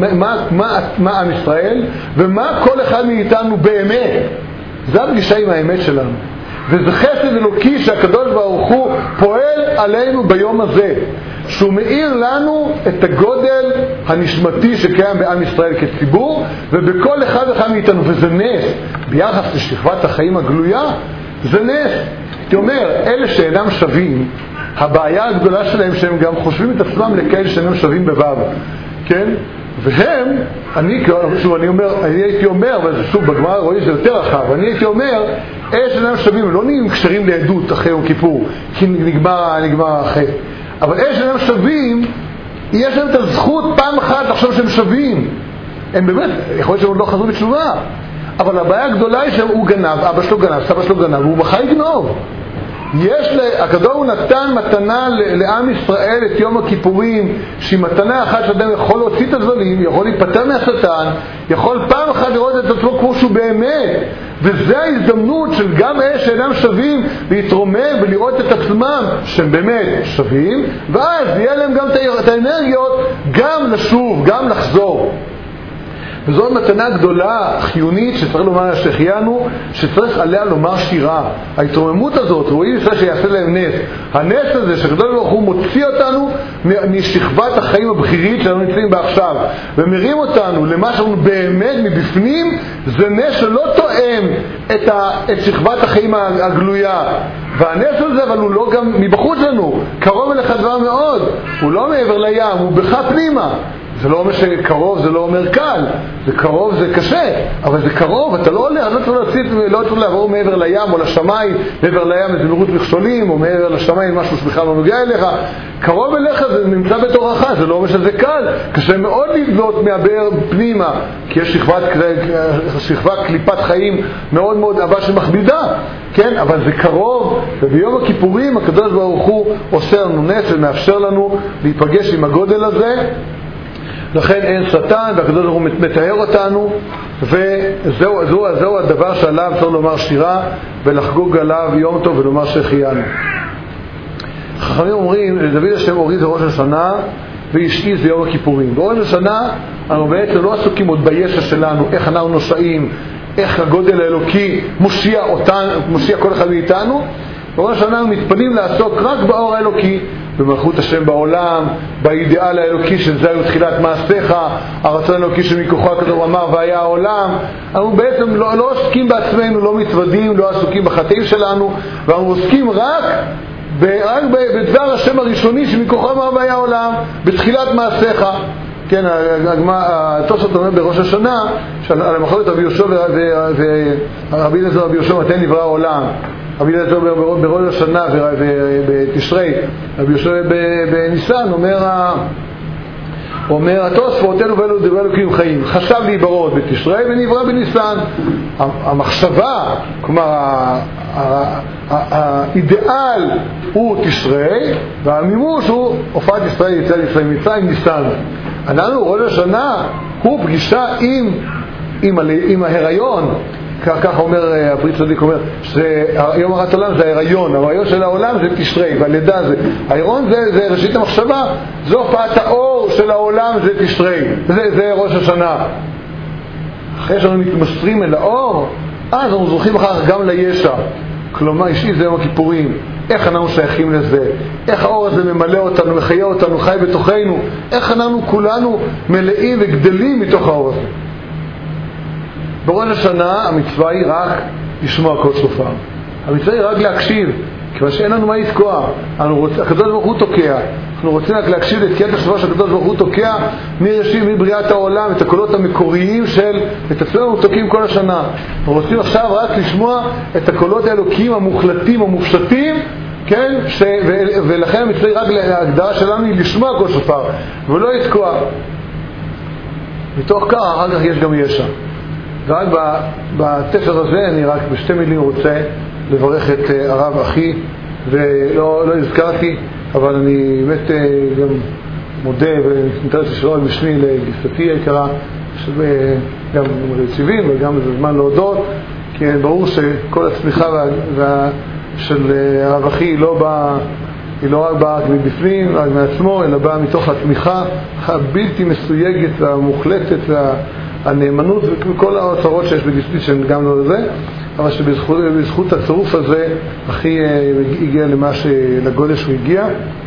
S3: מה עם ישראל ומה כל אחד מאיתנו באמת. זה הפגישה עם האמת שלנו, וזה חסד אלוקי שהקדוש ברוך הוא פועל עלינו ביום הזה, שהוא מאיר לנו את הגודל הנשמתי שקיים בעם ישראל כציבור ובכל אחד ואחד מאיתנו, וזה נס ביחס לשכבת החיים הגלויה. זה נס. הייתי אומר, אלה שאינם שווים, הבעיה הגדולה שלהם שהם גם חושבים את עצמם לכאלה שאינם שווים בבב, כן? והם, אני הייתי אומר, אבל שוב בגמרא רואים שזה יותר רחב, אני הייתי אומר, אלה שאינם שווים, הם לא נהיים קשרים לעדות אחרי יום כיפור, כי נגמר אחרי. אבל אלה שאינם שווים, יש להם את הזכות פעם אחת לחשוב שהם שווים. הם באמת, יכול להיות שהם לא חזרו בתשובה, אבל הבעיה הגדולה היא שהוא גנב, אבא שלו גנב, סבא שלו גנב, והוא בחי גנוב. הקדוש הוא נתן מתנה לעם ישראל את יום הכיפורים, שהיא מתנה אחת שאדם יכול להוציא את הזבלים, יכול להיפטר מהשטן, יכול פעם אחת לראות את עצמו כמו שהוא באמת. וזה ההזדמנות של גם אלה שאינם שווים להתרומם ולראות את עצמם שהם באמת שווים, ואז יהיה להם גם את האנרגיות גם לשוב, גם לחזור. וזו מתנה גדולה, חיונית, שצריך לומר שהחיינו, שצריך עליה לומר שירה. ההתרוממות הזאת, רואים שיעשה להם נס. הנס הזה שגדול ברוך הוא מוציא אותנו משכבת החיים הבכירית שאנחנו נמצאים בה עכשיו, ומרים אותנו למה שאנחנו באמת מבפנים, זה נס שלא תואם את שכבת החיים הגלויה. והנס הזה, אבל הוא לא גם מבחוץ לנו, קרוב אליך דבר מאוד, הוא לא מעבר לים, הוא בך פנימה. זה לא אומר שקרוב זה לא אומר קל, זה קרוב זה קשה, אבל זה קרוב, אתה לא הולך, לא צריך לעבור מעבר לים או לשמיים, מעבר לים זה מרוץ מכשולים, או מעבר לשמיים משהו שבכלל לא נוגע אליך, קרוב אליך זה נמצא בתורך, זה לא אומר שזה קל, קשה מאוד לבלוט מהבאר פנימה, כי יש שכבת קליפת חיים מאוד מאוד עבה שמכבידה, כן? אבל זה קרוב, וביום הכיפורים הקדוש ברוך הוא עושה לנו נס ומאפשר לנו להיפגש עם הגודל הזה, לכן אין שטן, והקדוש ברוך הוא מטהר אותנו, וזהו הדבר שעליו צריך לומר שירה ולחגוג עליו יום טוב ולומר שהחיינו. חכמים אומרים, לדוד השם אורי זה ראש השנה ואישי זה יום הכיפורים. בראש השנה אנחנו בעצם לא עסוקים עוד בישע שלנו, איך אנחנו נושאים, איך הגודל האלוקי מושיע כל אחד מאיתנו. בראש השנה אנחנו מתפנים לעסוק רק באור האלוקי, במלכות השם בעולם, באידיאל האלוקי של זהו תחילת מעשיך, הרצון האלוקי שמכוחו הקדוש אמר והיה העולם. אנחנו בעצם לא עוסקים בעצמנו, לא מתוודים, לא עסוקים בחטאים שלנו, ואנחנו עוסקים רק בדבר השם הראשוני שמכוחו אמר והיה העולם, בתחילת מעשיך. כן, התוספות אומר בראש השנה על המחלוקת רבי יהושע ורבי אליעזר רבי יהושע מתי נברא העולם. רבי אליעזר בראש השנה ובתשרי, רבי יהושע בניסן אומר התוספות אלו ואלו דברי אלוקים חיים, חשב להיברות בתשרי ונברא בניסן. המחשבה, כלומר האידיאל הוא תשרי, והמימוש הוא הופעת ישראל יציאת ישראל ממצרים ניסן. אנחנו ראש השנה הוא פגישה עם ההיריון, כך אומר הפרי צדיק, אומר שיום הרת עולם זה ההיריון, ההיריון של העולם זה תשרי, והלידה זה ההיריון, זה ראשית המחשבה, זו הופעת האור של העולם, זה תשרי, זה ראש השנה. אחרי שאנחנו מתמסרים אל האור, אז אנחנו זוכים אחר גם לישע, כלומר אישי זה יום הכיפורים. איך אנחנו שייכים לזה, איך האור הזה ממלא אותנו, מחיה אותנו, חי בתוכנו, איך אנחנו כולנו מלאים וגדלים מתוך האור הזה. בראש השנה המצווה היא רק לשמוע כל שופר, המצווה היא רק להקשיב, כיוון שאין לנו מה לתקוע. הקדוש ברוך הוא תוקע, אנחנו רוצים רק להקשיב לתקיעת השופר שהקדוש ברוך הוא תוקע מראשית, מבריאת העולם, את הקולות המקוריים את עצמנו תוקעים כל השנה. אנחנו רוצים עכשיו רק לשמוע את הקולות האלוקיים המוחלטים המופשטים, כן? ולכן המצווה רק להגדרה שלנו היא לשמוע כל שופר ולא לתקוע. מתוך כך אחר כך יש גם ישע. ורק בתפר הזה אני רק בשתי מילים רוצה לברך את הרב אחי, ולא הזכרתי, אבל אני באמת גם מודה ונתן את השלום המשני לגיסתי היקרה, גם רציבים וגם זה זמן להודות, כי ברור שכל הצמיחה של הרב אחי היא לא רק באה מבפנים, רק מעצמו, אלא באה מתוך התמיכה הבלתי מסויגת והמוחלטת והנאמנות וכל האוצרות שיש בגיסתי שהן גם לא לזה, אבל שבזכות הצירוף הזה אחי הגיע לגודל שהוא הגיע.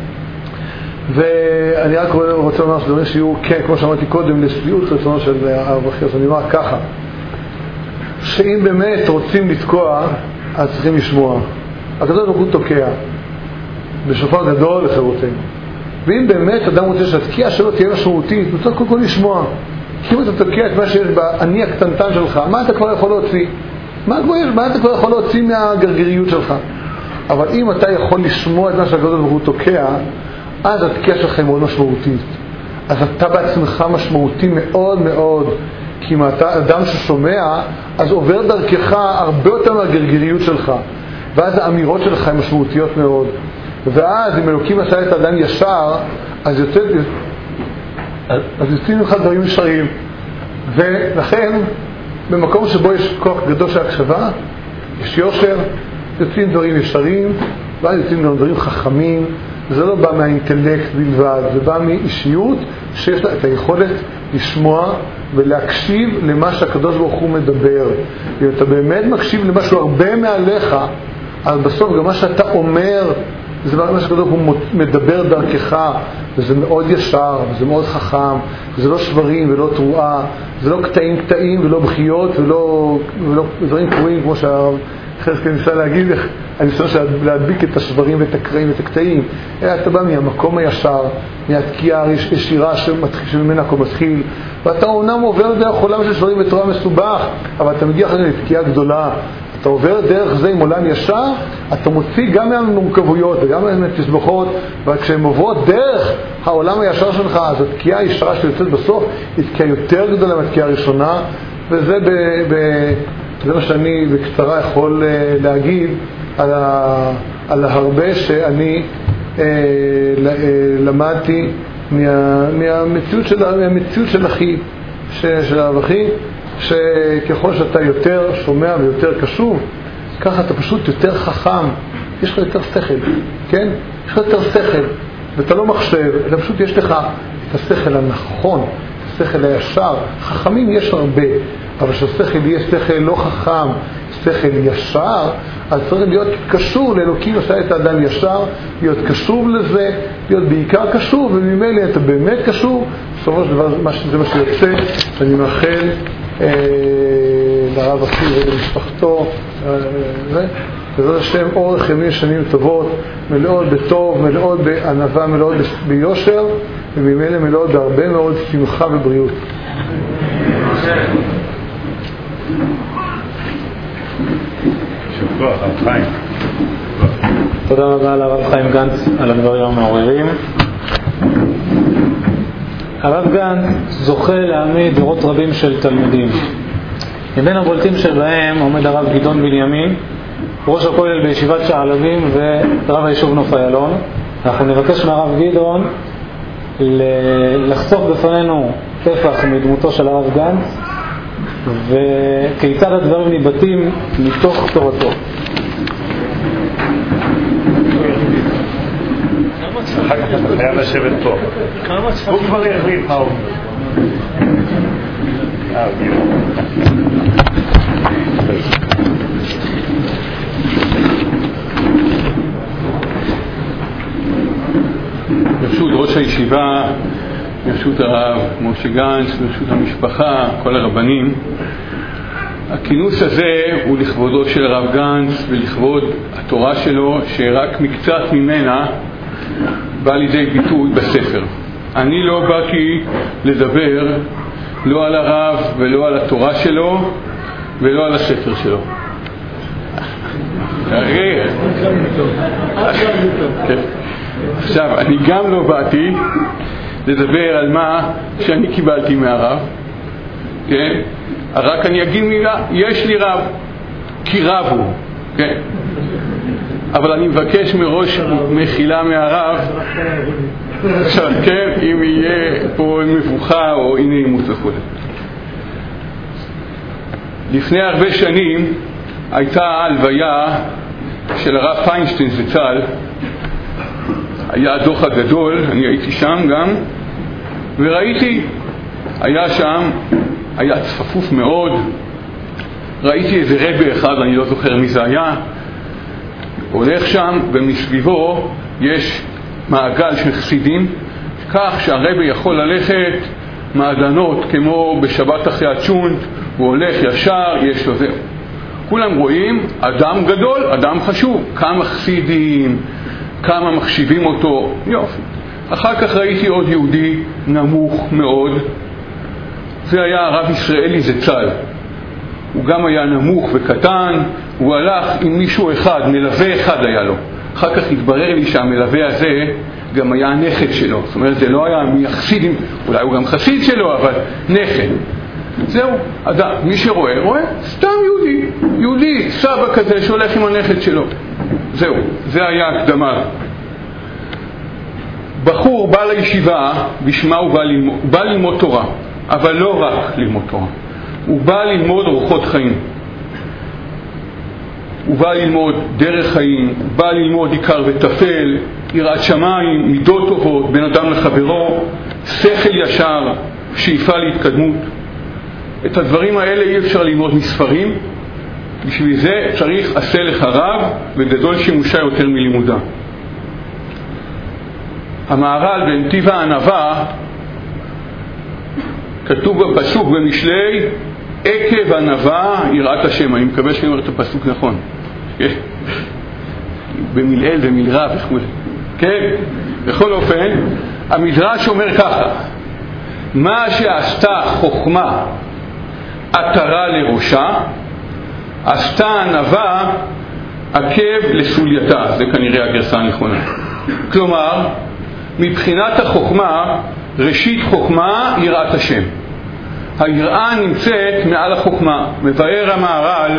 S3: ואני רק רוצה לומר שדברים שיהיו, כן, כמו שאמרתי קודם, לשביעות רצונו של הרב אחי. אז אני אומר ככה, שאם באמת רוצים לתקוע, אז צריכים לשמוע. הקדוש ברוך הוא תוקע בשופר גדול לחירותנו, ואם באמת אדם רוצה שהתקיעה שלו תהיה משמעותית, הוא צריך קודם כל לשמוע. כי אם אתה תוקע את מה שיש בעני הקטנטן שלך, מה אתה כבר יכול להוציא? מה אתה כבר יכול להוציא מהגרגריות שלך? אבל אם אתה יכול לשמוע את מה שהקדוש ברוך הוא תוקע, אז התקיעה שלך היא מאוד משמעותית. אז אתה בעצמך משמעותי מאוד מאוד, כי אם אתה אדם ששומע, אז עובר דרכך הרבה יותר מהגרגריות שלך, ואז האמירות שלך הן משמעותיות מאוד. ואז אם אלוקים עשה את האדם ישר, אז יוצאים ממך דברים ישרים. ולכן במקום שבו יש כוח גדול של הקשבה, יש יושר, יוצאים דברים ישרים, ואז יוצאים גם דברים חכמים. זה לא בא מהאינטלקט בלבד, זה בא מאישיות שיש לה את היכולת לשמוע ולהקשיב למה שהקדוש ברוך הוא מדבר. אם אתה באמת מקשיב למשהו הרבה מעליך, אז בסוף גם מה שאתה אומר זה מה שהקדוש ברוך הוא מדבר דרכך, וזה מאוד ישר, וזה מאוד חכם, וזה לא שברים ולא תרועה, זה לא קטעים ולא בחיות ולא דברים קרועים כמו שהרב חזקאל ניסה להגיד איך הניסיון של להדביק את השברים ואת הקרעים ואת הקטעים. אתה בא מהמקום הישר, מהתקיעה הישירה שממנה הכל מתחיל, ואתה אומנם עובר דרך עולם של שברים בתורה מסובך, אבל אתה מגיע אחרי לתקיעה גדולה. אתה עובר דרך זה עם עולם ישר, אתה מוציא גם מהמורכבויות וגם מהתסבוכות, וכשהם עוברות דרך העולם הישר שלך, אז התקיעה הישרה שיוצאת בסוף היא תקיעה יותר גדולה מהתקיעה הראשונה, וזה זה מה שאני בקצרה יכול להגיד על הרבה שאני למדתי מהמציאות של אחי, של האבחי, שככל שאתה יותר שומע ויותר קשוב, ככה אתה פשוט יותר חכם, יש לך יותר שכל, כן? יש לך יותר שכל, ואתה לא מחשב, אלא פשוט יש לך את השכל הנכון, את השכל הישר. חכמים יש הרבה, אבל כשהשכל יהיה שכל לא חכם, שכל ישר, אז צריך להיות קשור לאלוקים עשה את האדם ישר, להיות קשור לזה, להיות בעיקר קשור, וממילא אתה באמת קשור. בסופו של דבר זה מה שיוצא, ואני מאחל לרב אחי ולמשפחתו בעזרת השם אורך ימים שנים טובות, מלאות בטוב, מלאות בענווה, מלאות ביושר, וממילא מלאות בהרבה מאוד שמחה ובריאות.
S2: שבוע, הרב חיים.
S1: תודה רבה לרב חיים גנץ על הדברים המעוררים. הרב גנץ זוכה להעמיד דורות רבים של תלמידים. מבין הבולטים שבהם עומד הרב גדעון בנימין, ראש הכולל בישיבת שעלבים ורב היישוב נוף איילון. אנחנו נבקש מהרב גדעון לחשוף בפנינו טפח מדמותו של הרב גנץ וכיצד הדברים ניבטים מתוך תורתו.
S2: אחר כך אתה חייב לשבת פה. הוא כבר יחליט מה הוא.
S4: ברשות ראש הישיבה, ברשות הרב משה גנץ, ברשות המשפחה, כל הרבנים, הכינוס הזה הוא לכבודו של הרב גנץ ולכבוד התורה שלו, שרק מקצת ממנה בא לידי ביטוי בספר. אני לא באתי לדבר לא על הרב ולא על התורה שלו ולא על הספר שלו. עכשיו, אני גם לא באתי לדבר על מה שאני קיבלתי מהרב, כן? רק אני אגיד מילה, יש לי רב, כי רב הוא, כן? אבל אני מבקש מראש מחילה מהרב, עכשיו, כן, אם יהיה פה מבוכה או הנה אימוץ וכו'. לפני הרבה שנים הייתה הלוויה של הרב פיינשטיין זצ"ל, היה הדוח הגדול, אני הייתי שם גם, וראיתי, היה שם, היה צפוף מאוד, ראיתי איזה רבי אחד, אני לא זוכר מי זה היה, הולך שם ומסביבו יש מעגל של חסידים, כך שהרבי יכול ללכת מעדנות כמו בשבת אחרי הצ'ונט, הוא הולך ישר, יש לו זה. כולם רואים אדם גדול, אדם חשוב, כמה חסידים, כמה מחשיבים אותו, יופי. אחר כך ראיתי עוד יהודי נמוך מאוד, זה היה הרב ישראלי זצ"ל. הוא גם היה נמוך וקטן, הוא הלך עם מישהו אחד, מלווה אחד היה לו. אחר כך התברר לי שהמלווה הזה גם היה הנכד שלו, זאת אומרת זה לא היה מחסידים, אולי הוא גם חסיד שלו, אבל נכד. זהו, אדם, מי שרואה, רואה, סתם יהודי, סבא כזה שהולך עם הנכד שלו. זהו, זה היה הקדמה. בחור בא לישיבה, בשמה הוא בא ללמוד תורה, אבל לא רק ללמוד תורה. הוא בא ללמוד אורחות חיים. הוא בא ללמוד דרך חיים, בא ללמוד עיקר וטפל, יראת שמיים, מידות טובות, בין אדם לחברו, שכל ישר, שאיפה להתקדמות. את הדברים האלה אי אפשר ללמוד מספרים, בשביל זה צריך עשה לך רב וגדול שימושה יותר מלימודה. המהר"ל בנתיב הענווה כתוב בפסוק במשלי עקב ענווה יראת השם. אני מקווה שאני אומר את הפסוק נכון. במילאל ומילרע וכו'. כן? בכל אופן, המדרש אומר ככה, מה שעשתה חוכמה עטרה לראשה, עשתה ענווה עקב לסולייתה. זה כנראה הגרסה הנכונה. כלומר, מבחינת החוכמה, ראשית חוכמה יראת השם. היראה נמצאת מעל החוכמה. מבאר המהר"ל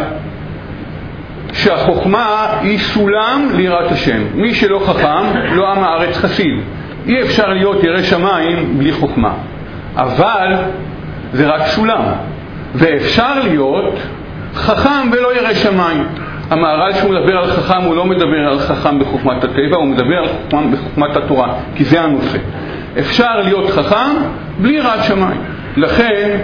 S4: שהחוכמה היא סולם ליראת השם. מי שלא חכם לא עם הארץ חסיד. אי אפשר להיות ירא שמיים בלי חוכמה. אבל זה רק סולם. ואפשר להיות חכם ולא ירא שמיים. המהר"ל שהוא מדבר על חכם, הוא לא מדבר על חכם בחוכמת הטבע, הוא מדבר על חכם בחוכמת התורה, כי זה הנושא. אפשר להיות חכם בלי יראת שמיים. לכן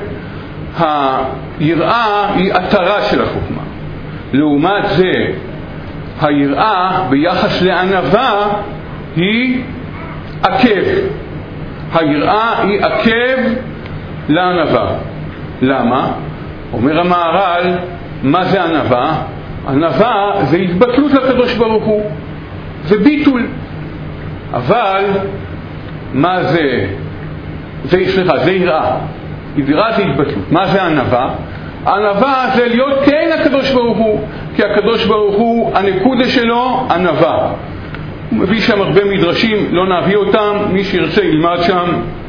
S4: היראה היא עטרה של החוכמה. לעומת זה, היראה ביחס לענווה היא עקב. היראה היא עקב לענווה. למה? אומר המהר"ל, מה זה ענווה? ענווה זה התבטלות לקדוש ברוך הוא, זה ביטול. אבל מה זה? זה יראה. יראה זה התבטלות. מה זה ענווה? ענווה זה להיות כן הקדוש ברוך הוא, כי הקדוש ברוך הוא, הנקודה שלו ענווה. הוא מביא שם הרבה מדרשים, לא נביא אותם, מי שירצה ילמד שם.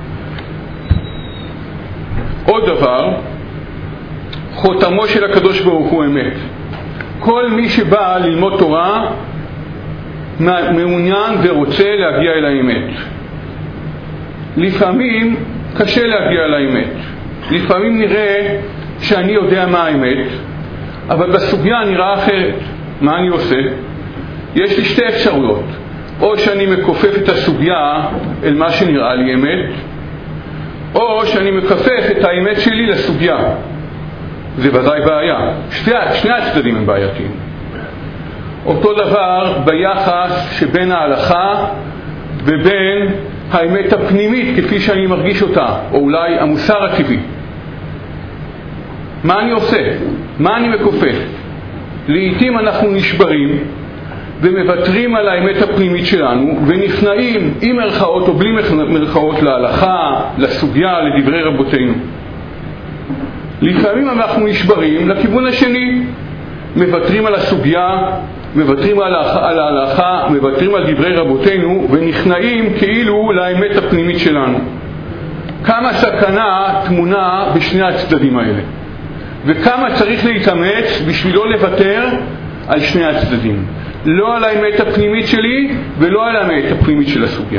S4: עוד דבר, חותמו של הקדוש ברוך הוא אמת. כל מי שבא ללמוד תורה מעוניין ורוצה להגיע אל האמת. לפעמים קשה להגיע אל האמת. לפעמים נראה שאני יודע מה האמת, אבל בסוגיה נראה אחרת. מה אני עושה? יש לי שתי אפשרויות. או שאני מכופף את הסוגיה אל מה שנראה לי אמת, או שאני מכופף את האמת שלי לסוגיה. זה ודאי בעיה. שני הצדדים הם בעייתיים. אותו דבר ביחס שבין ההלכה ובין האמת הפנימית כפי שאני מרגיש אותה, או אולי המוסר הטבעי. מה אני עושה? מה אני מכופף? לעתים אנחנו נשברים ומוותרים על האמת הפנימית שלנו ונכנעים עם מרכאות או בלי מרכאות להלכה, לסוגיה, לדברי רבותינו. לפעמים אנחנו נשברים לכיוון השני, מוותרים על הסוגיה, מוותרים על ההלכה, מוותרים על דברי רבותינו ונכנעים כאילו לאמת הפנימית שלנו. כמה סכנה תמונה בשני הצדדים האלה, וכמה צריך להתאמץ בשביל לא לוותר על שני הצדדים, לא על האמת הפנימית שלי ולא על האמת הפנימית של הסוגיה.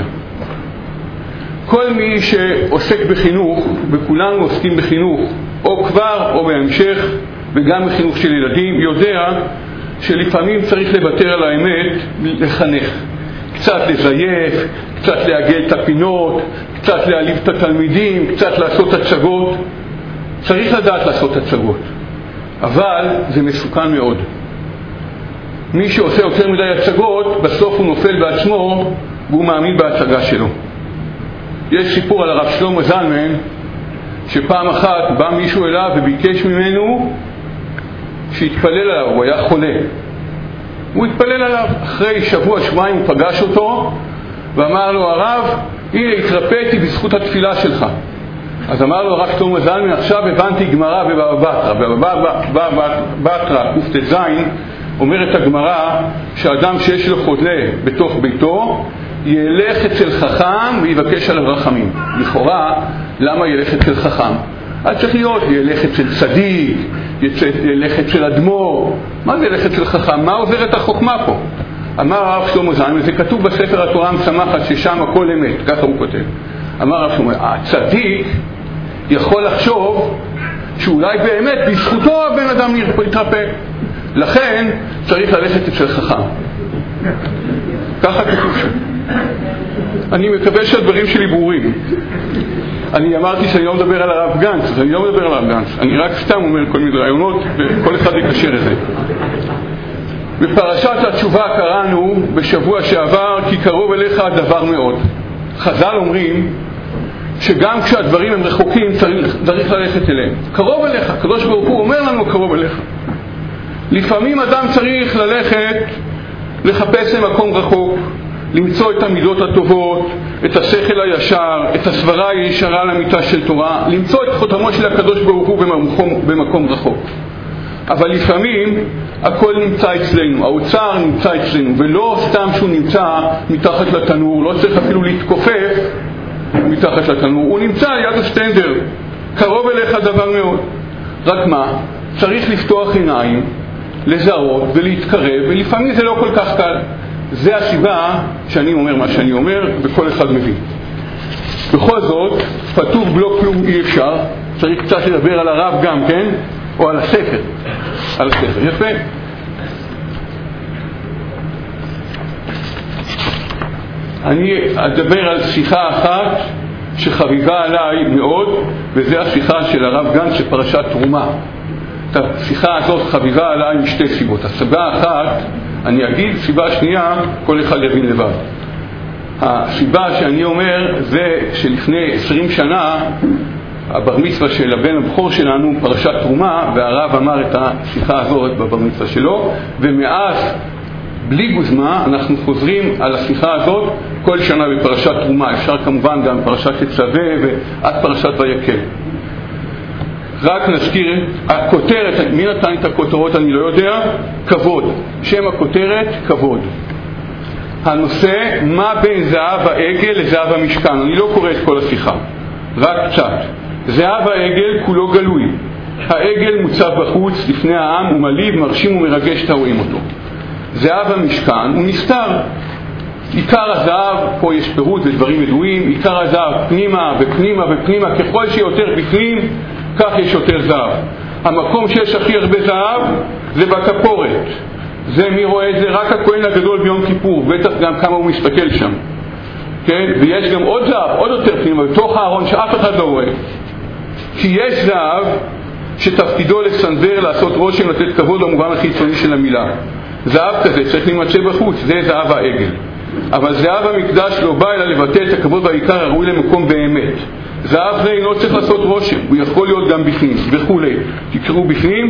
S4: כל מי שעוסק בחינוך, וכולנו עוסקים בחינוך, או כבר או בהמשך, וגם בחינוך של ילדים, יודע שלפעמים צריך לוותר על האמת, לחנך. קצת לזייף, קצת להגל את הפינות, קצת להעליב את התלמידים, קצת לעשות הצגות. צריך לדעת לעשות הצגות, אבל זה מסוכן מאוד. מי שעושה יותר מדי הצגות, בסוף הוא נופל בעצמו והוא מאמין בהצגה שלו. יש סיפור על הרב שלמה זלמן, שפעם אחת בא מישהו אליו וביקש ממנו שיתפלל עליו, הוא היה חולה. הוא התפלל עליו, אחרי שבוע, שבועיים הוא פגש אותו ואמר לו, הרב, הנה התרפאתי בזכות התפילה שלך. אז אמר לו הרב שלמה זלמן, עכשיו הבנתי גמרא בבבא בתרא קט"ז, אומרת הגמרא שאדם שיש לו חולה בתוך ביתו ילך אצל חכם ויבקש עליו רחמים. לכאורה, למה ילך אצל חכם? אז צריך להיות, ילך אצל צדיק, ילך אצל אדמו"ר. מה זה ילך אצל חכם? מה עוזרת החוכמה פה? אמר הרב שלמה זלמן, זה כתוב בספר התורה המשמחת ששם הכל אמת, ככה הוא כותב. אמר הרב שלמה, הצדיק יכול לחשוב שאולי באמת בזכותו הבן אדם יתרפא. לכן צריך ללכת אצל חכם. ככה כתוב שם. אני מקווה שהדברים שלי ברורים. אני אמרתי שאני לא מדבר על הרב גנץ, אז אני לא מדבר על הרב גנץ. אני רק סתם אומר כל מיני רעיונות, וכל אחד יקשר לזה. בפרשת התשובה קראנו בשבוע שעבר, כי קרוב אליך הדבר מאוד. חז"ל אומרים שגם כשהדברים הם רחוקים צריך ללכת אליהם. קרוב אליך, הקדוש ברוך הוא אומר לנו קרוב אליך. לפעמים אדם צריך ללכת לחפש למקום רחוק, למצוא את המידות הטובות, את השכל הישר, את הסברה הישרה לאמיתה של תורה, למצוא את חותמו של הקדוש ברוך הוא במקום רחוק. אבל לפעמים הכל נמצא אצלנו, האוצר נמצא אצלנו, ולא סתם שהוא נמצא מתחת לתנור, לא צריך אפילו להתכופף מתחת לתנור, הוא נמצא ליד השטנדר, קרוב אליך דבר מאוד. רק מה? צריך לפתוח עיניים, לזהות ולהתקרב, ולפעמים זה לא כל כך קל. זה הסיבה שאני אומר מה שאני אומר, וכל אחד מבין. בכל זאת, פתור בלא כלום אי אפשר, צריך קצת לדבר על הרב גם, כן? או על הספר. על הספר, יפה. אני אדבר על שיחה אחת שחביבה עליי מאוד, וזה השיחה של הרב גנץ שפרשת תרומה. את השיחה הזאת חביבה עליי משתי סיבות. הסיבה אחת, אני אגיד, סיבה שנייה, כל אחד יבין לבד. הסיבה שאני אומר זה שלפני 20 שנה הבר מצווה של הבן הבכור שלנו פרשת תרומה, והרב אמר את השיחה הזאת בבר מצווה שלו, ומאז בלי גוזמה אנחנו חוזרים על השיחה הזאת כל שנה בפרשת תרומה. אפשר כמובן גם פרשת תצווה ועד פרשת ויקל. רק נזכיר, הכותרת, מי נתן את הכותרות אני לא יודע, כבוד. שם הכותרת, כבוד. הנושא, מה בין זהב העגל לזהב המשכן. אני לא קורא את כל השיחה, רק קצת. זהב העגל כולו גלוי. העגל מוצב בחוץ לפני העם ומליב, מרשים ומרגש תאורים אותו. זהב המשכן הוא נסתר. עיקר הזהב, פה יש פירוט ודברים ידועים, עיקר הזהב פנימה ופנימה ופנימה, ככל שיותר בפנים כך יש יותר זהב. המקום שיש הכי הרבה זהב זה בכפורת. זה מי רואה את זה? רק הכהן הגדול ביום כיפור, בטח גם כמה הוא מסתכל שם, כן? ויש גם עוד זהב, עוד יותר פנימה, בתוך הארון שאף אחד לא רואה. כי יש זהב שתפקידו לסנדר, לעשות רושם, לתת כבוד למובן החיצוני של המילה. זהב כזה צריך להימצא בחוץ, זה זהב העגל. אבל זהב המקדש לא בא אלא לבטא את הכבוד והעיקר הראוי למקום באמת. זהב זה אינו צריך לעשות רושם, הוא יכול להיות גם בפנים וכו'. תקראו בפנים.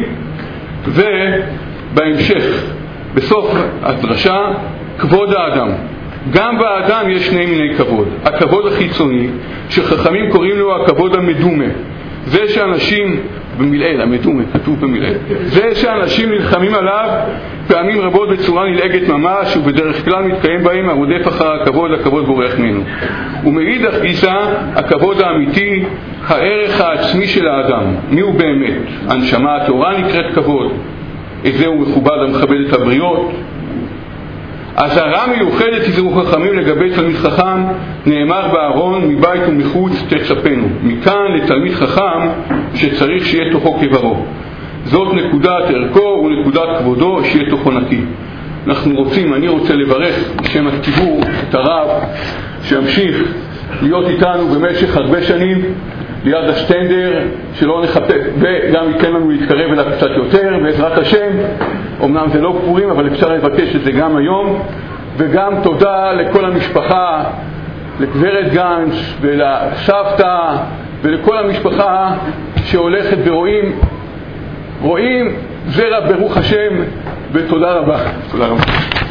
S4: ובהמשך, בסוף הדרשה, כבוד האדם. גם באדם יש שני מיני כבוד. הכבוד החיצוני, שחכמים קוראים לו הכבוד המדומה. זה שאנשים במילאל, המדומה, כתוב במילאל. זה שאנשים נלחמים עליו פעמים רבות בצורה נלעגת ממש, ובדרך כלל מתקיים בהם הרודף אחר הכבוד, הכבוד בורח ממנו. ומאידך גיסא, הכבוד האמיתי, הערך העצמי של האדם. מי הוא באמת? הנשמה הטהורה נקראת כבוד. איזה הוא מכובד המכבד את הבריות. אזהרה מיוחדת הזהירו חכמים לגבי תלמיד חכם, נאמר בארון מבית ומחוץ תצפנו. מכאן לתלמיד חכם שצריך שיהיה תוכו כברו. זאת נקודת ערכו ונקודת כבודו, שיהיה תוכו נקי. אני רוצה לברך בשם הציבור את הרב שימשיך להיות איתנו במשך הרבה שנים ליד השטנדר, שלא נחפש, וגם ייתן לנו להתקרב אליו קצת יותר בעזרת השם. אמנם זה לא פורים, אבל אפשר לבקש את זה גם היום. וגם תודה לכל המשפחה, לגברת גנץ ולסבתא ולכל המשפחה שהולכת ורואים זרע ברוך השם, ותודה רבה. תודה רבה.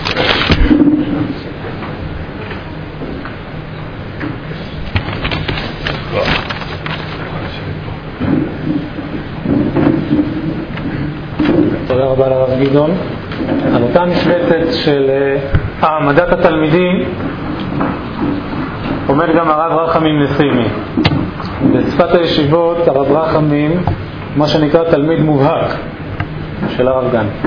S1: תודה רבה לרב גדעון. על אותה משבצת של העמדת התלמידים עומד גם הרב רחמים נסימי. בשפת הישיבות הרב רחמים מה שנקרא תלמיד מובהק של הרב גנץ.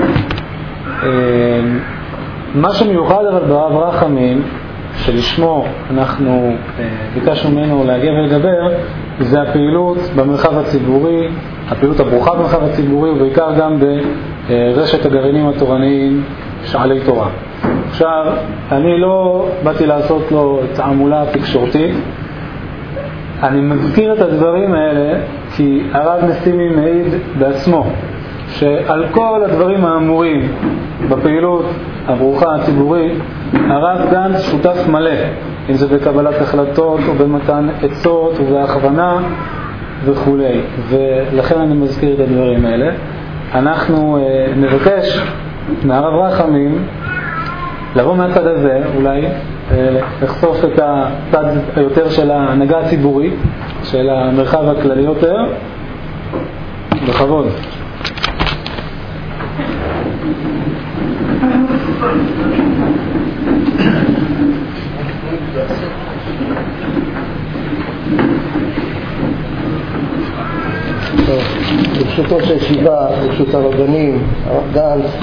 S1: מה שמיוחד אבל ברב רחמים שלשמו אנחנו ביקשנו ממנו להגיע ולדבר, זה הפעילות במרחב הציבורי, הפעילות הברוכה במרחב הציבורי, ובעיקר גם ברשת הגרעינים התורניים שעלי תורה. עכשיו, אני לא באתי לעשות לו תעמולה תקשורתית, אני מזכיר את הדברים האלה כי הרב נסימי מעיד בעצמו שעל כל הדברים האמורים בפעילות הברוכה הציבורית הרב גנץ שותף מלא, אם זה בקבלת החלטות או במתן עצות ובהכוונה וכו'. ולכן אני מזכיר את הדברים האלה. אנחנו נבקש מהרב רחמים לבוא מהצד הזה, אולי לחשוף את הצד היותר של ההנהגה הציבורית, של המרחב הכללי יותר. בכבוד.
S5: ברשותו של ישיבה, ברשות הרבנים, הרב גנץ,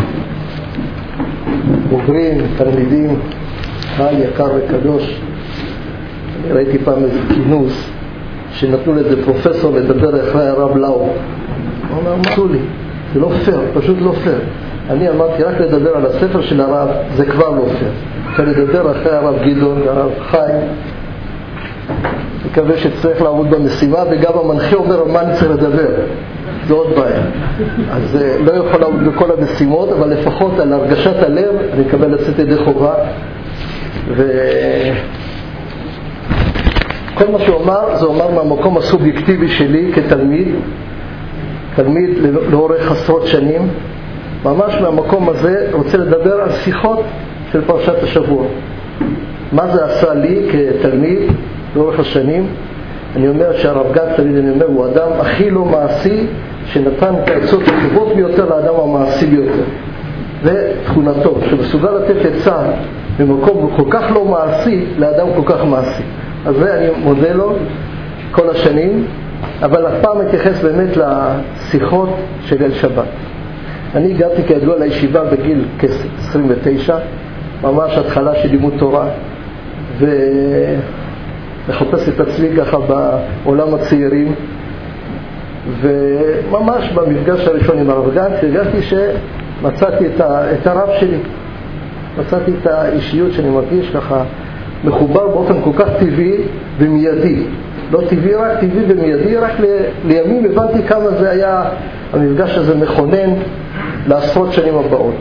S5: בוגרים, תלמידים, קהל יקר וקדוש. אני ראיתי פעם איזה כינוס שנתנו לזה פרופסור לדבר אחרי הרב לאו. הוא אומר, אמרו לי, זה לא פייר, פשוט לא פייר. אני אמרתי, רק לדבר על הספר של הרב זה כבר לא פייר. אפשר לדבר אחרי הרב גדעון והרב חיים. מקווה שצריך לעבוד במשימה, וגם המנחה אומר על מה אני צריך לדבר. זה עוד בעיה. אז לא יכול לעבוד בכל המשימות, אבל לפחות על הרגשת הלב אני מקווה לצאת ידי חובה. וכל מה שהוא אמר, זה אומר מהמקום הסובייקטיבי שלי כתלמיד, תלמיד לאורך עשרות שנים, ממש מהמקום הזה רוצה לדבר על שיחות של פרשת השבוע. מה זה עשה לי כתלמיד לאורך השנים? אני אומר שהרב גנץ, תמיד אני אומר, הוא אדם הכי לא מעשי, שנתן את העצות הטובות ביותר לאדם המעשי ביותר. ותכונתו, שמסוגל לתת עצה במקום כל כך לא מעשי לאדם כל כך מעשי. אז זה אני מודה לו כל השנים, אבל הפעם מתייחס באמת לשיחות של ליל שבת. אני הגעתי כידוע לישיבה בגיל כ-29, ממש התחלה של לימוד תורה, ומחפש את עצמי ככה בעולם הצעירים, וממש במפגש הראשון עם הרב גנץ הרגשתי שמצאתי את הרב שלי, מצאתי את האישיות שאני מרגיש ככה מחובר באופן כל כך טבעי ומיידי. לא טבעי רק, טבעי ומיידי, רק לימים הבנתי כמה זה היה המפגש הזה מכונן לעשרות שנים הבאות.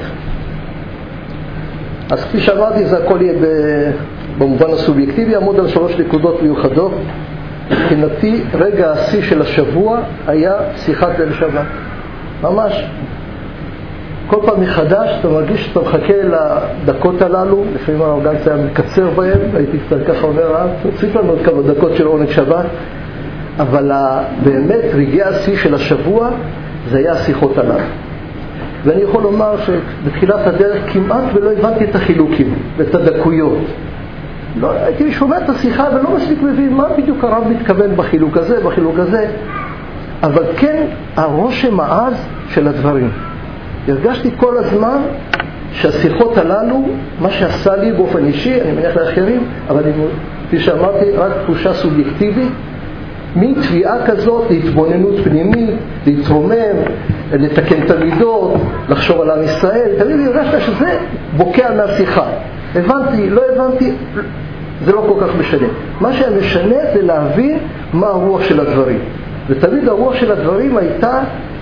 S5: אז כפי שאמרתי, זה הכל יהיה במובן הסובייקטיבי, עמוד על 3 נקודות מיוחדות. מבחינתי רגע השיא של השבוע היה שיחת ליל שבת. ממש כל פעם מחדש אתה מרגיש שאתה מחכה לדקות הללו. לפעמים הרב גנץ היה מקצר בהם, הייתי קצת ככה אומר, תוסיף לנו עוד כמה דקות של עונג שבת. אבל באמת רגעי השיא של השבוע זה היה השיחות הללו. ואני יכול לומר שבתחילת הדרך כמעט ולא הבנתי את החילוקים ואת הדקויות. לא, הייתי שומע את השיחה ולא מספיק מבין מה בדיוק הרב מתכוון בחילוק הזה, בחילוק הזה. אבל כן הרושם העז של הדברים. הרגשתי כל הזמן שהשיחות הללו, מה שעשה לי באופן אישי, אני מניח לאחרים, אבל כפי שאמרתי, רק תחושה סובייקטיבית, מין תביעה כזאת להתבוננות פנימית, להתרומם, לתקן את המידות, לחשוב על עם ישראל. תמיד הרגשת שזה בוקע מהשיחה. הבנתי, לא הבנתי, זה לא כל כך משנה. מה שהיה משנה זה להבין מה הרוח של הדברים. ותמיד הרוח של הדברים הייתה,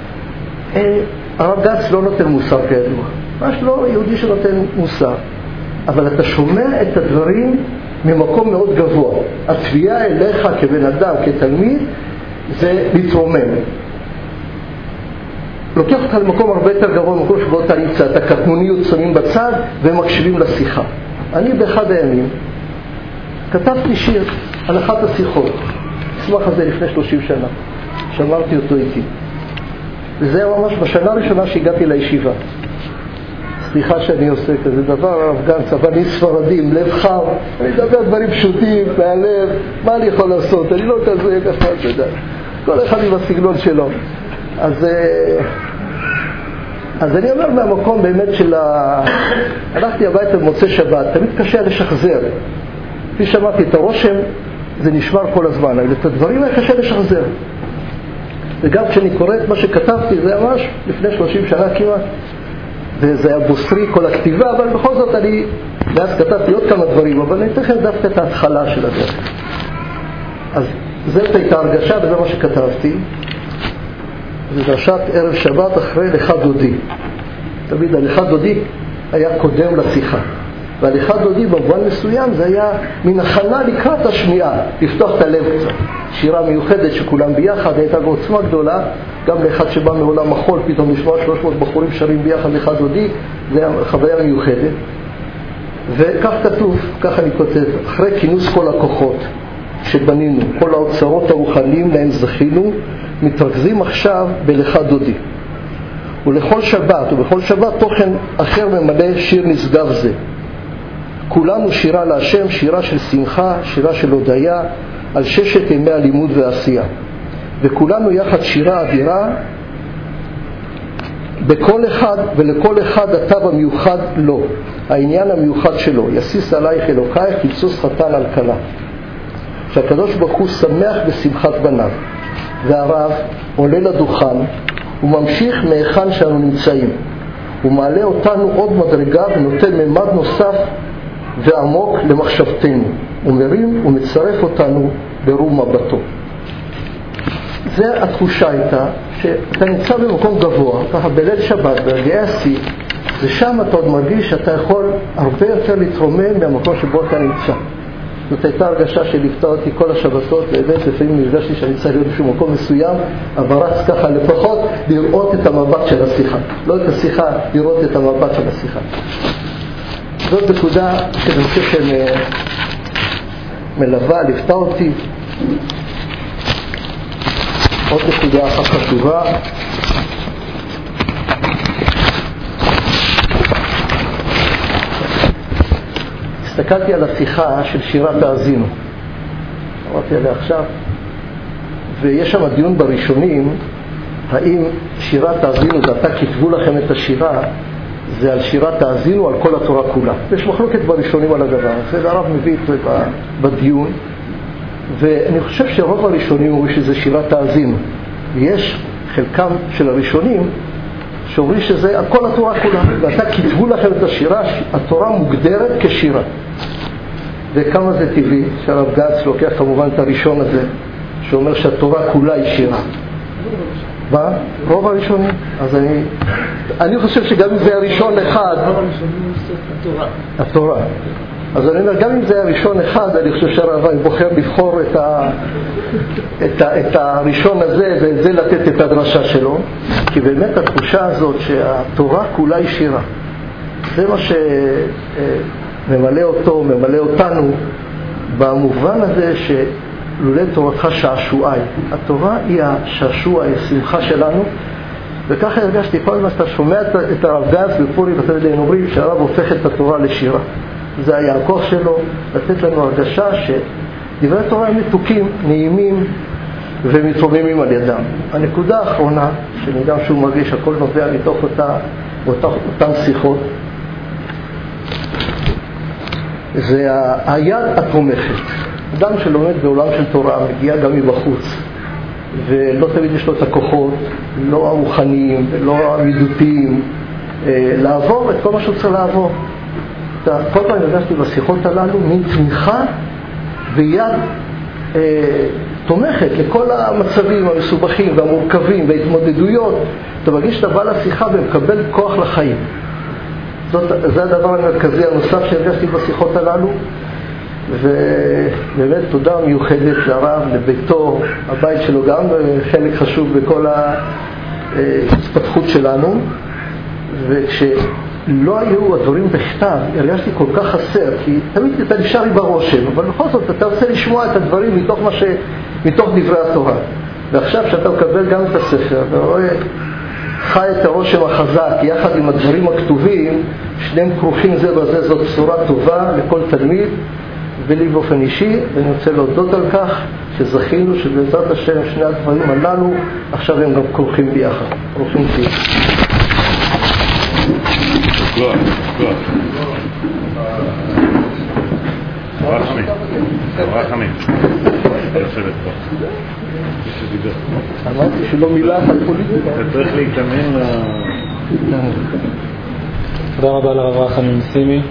S5: הרב גנץ לא נותן מוסר כידוע. ממש לא יהודי שנותן מוסר. אבל אתה שומע את הדברים ממקום מאוד גבוה. התביעה אליך כבן אדם, כתלמיד, זה להתרומם. לוקח אותך למקום הרבה יותר גבוה, במקום שבו אתה נמצא, את הקטנוניות שמים בצד ומקשיבים לשיחה. אני באחד הימים כתבתי שיר על אחת השיחות, מסמך הזה לפני 30 שנה, שמרתי אותו איתי. וזה היה ממש בשנה הראשונה שהגעתי לישיבה. סליחה שאני עושה כזה דבר, הרב גנץ, אבל אני ספרדי עם לב חם, אני מדבר דברים פשוטים, מהלב, מה אני יכול לעשות? אני לא כזה, ככה, אתה יודע. כל אחד עם הסגנון שלו. אז אני אומר מהמקום באמת הלכתי הביתה במוצאי שבת, תמיד קשה לשחזר. כפי שאמרתי, את הרושם זה נשמר כל הזמן, אבל את הדברים היה קשה לשחזר. וגם כשאני קורא את מה שכתבתי, זה ממש לפני 30 שנה כמעט, וזה היה בוסרי כל הכתיבה, אבל בכל זאת אני מאז כתבתי עוד כמה דברים, אבל אני תכף דווקא את ההתחלה של הדרך. אז זאת הייתה הרגשה, וזה מה שכתבתי. זה דרשת ערב שבת אחרי לך דודי. תמיד הלכה דודי היה קודם לשיחה. והליכה דודי במובן מסוים זה היה מן הכנה לקראת השמיעה, לפתוח את הלב קצת. שירה מיוחדת שכולם ביחד, הייתה בעוצמה גדולה, גם לאחד שבא מעולם החול, פתאום לשמוע 300 בחורים שרים ביחד ליכה דודי, זה היה חוויה מיוחדת. וכך כתוב, כך אני כותב, אחרי כינוס כל הכוחות שבנינו, כל האוצרות הרוחניים להם זכינו, מתרכזים עכשיו בליכה דודי. ולכל שבת, ובכל שבת תוכן אחר ממלא שיר נשגב זה. כולנו שירה להשם, שירה של שמחה, שירה של הודיה, על 6 ימי הלימוד והעשייה. וכולנו יחד שירה אדירה, בכל אחד ולכל אחד התו המיוחד לו, העניין המיוחד שלו, יסיס עלייך אלוקייך, כבסוס חתן על כלה. שהקדוש ברוך הוא שמח בשמחת בניו, והרב עולה לדוכן, הוא ממשיך מהיכן שאנו נמצאים, הוא מעלה אותנו עוד מדרגה ונותן ממד נוסף ועמוק למחשבתנו, הוא מרים ומצרף אותנו ברום מבטו. זה התחושה הייתה שאתה נמצא במקום גבוה, ככה בליל שבת, ברגעי השיא, ושם אתה עוד מרגיש שאתה יכול הרבה יותר להתרומם מהמקום שבו אתה נמצא. זאת הייתה הרגשה שליוותה אותי כל השבתות, באמת לפעמים נרגשתי שאני צריך להיות בשום מקום מסוים, אבל רץ ככה לפחות לראות את המבט של השיחה. לא את השיחה, לראות את המבט של השיחה. זאת נקודה שאני חושב שמלווה, ליוותה אותי. עוד נקודה אחת חשובה. הסתכלתי על השיחה של שירת האזינו. אמרתי עליה עכשיו. ויש שם דיון בראשונים, האם שירת האזינו, ואתה כתבו לכם את השירה, זה על שירת האזינו, על כל התורה כולה. יש מחלוקת בראשונים על הדבר הזה, והרב מביא את זה בדיון. ואני חושב שרוב הראשונים אומרים שזה שירת האזינו. ויש חלקם של הראשונים שאומרים שזה על כל התורה כולה. ואתה כתבו לכם את השירה, התורה מוגדרת כשירה. וכמה זה טבעי שהרב גץ לוקח כמובן את הראשון הזה, שאומר שהתורה כולה היא שירה. מה? רוב הראשונים. אז אני חושב שגם אם זה הראשון אחד, התורה. אז אני אומר, גם אם זה הראשון אחד, אני חושב שהרב בוחר לבחור את הראשון הזה, ואת זה לתת את הדרשה שלו, כי באמת התחושה הזאת שהתורה כולה היא שירה. זה מה שממלא אותו, ממלא אותנו, במובן הזה שלולא תורתך שעשועי. התורה היא השעשוע, היא השמחה שלנו, וככה הרגשתי כל מה שאתה שומע את הרב גץ בפורים, ואתה יודע, אומרים שהרב הופך את התורה לשירה. זה היה הכוח שלו, לתת לנו הרגשה שדברי התורה הם מתוקים, נעימים ומתרוממים על ידם. הנקודה האחרונה, שאני גם שהוא מרגיש, הכל נובע מתוך אותם שיחות, זה היד התומכת. אדם שלומד בעולם של תורה מגיע גם מבחוץ, ולא תמיד יש לו את הכוחות, לא הרוחניים ולא המידותיים, לעבור את כל מה שהוא צריך לעבור. כל פעם הרגשתי בשיחות הללו מין תמיכה ויד תומכת לכל המצבים המסובכים והמורכבים וההתמודדויות. אתה מרגיש שאתה בא לשיחה ומקבל כוח לחיים. זה הדבר המרכזי הנוסף שהרגשתי בשיחות הללו. ובאמת תודה מיוחדת לרב, לביתו, הבית שלו גם חלק חשוב בכל ההתפתחות שלנו. וכשלא היו הדברים בכתב, הרגשתי כל כך חסר, כי תמיד אתה נשאר עם הרושם, אבל בכל זאת אתה רוצה לשמוע את הדברים מתוך דברי התורה. ועכשיו שאתה מקבל גם את הספר ורואה חי את הרושם החזק יחד עם הדברים הכתובים, שניהם כרוכים זה בזה, זאת בשורה טובה לכל תלמיד ולי באופן אישי, ואני רוצה להודות על כך שזכינו שבעזרת השם שני הדברים הללו עכשיו הם גם כרוכים ביחד. כרוכים ביחד.
S2: כוח. רחמים. יושבת פה.
S5: אמרתי שלא מילה על פוליטיקה.
S2: אתה צריך להתאמן
S1: תודה רבה לרב רחמים סימי.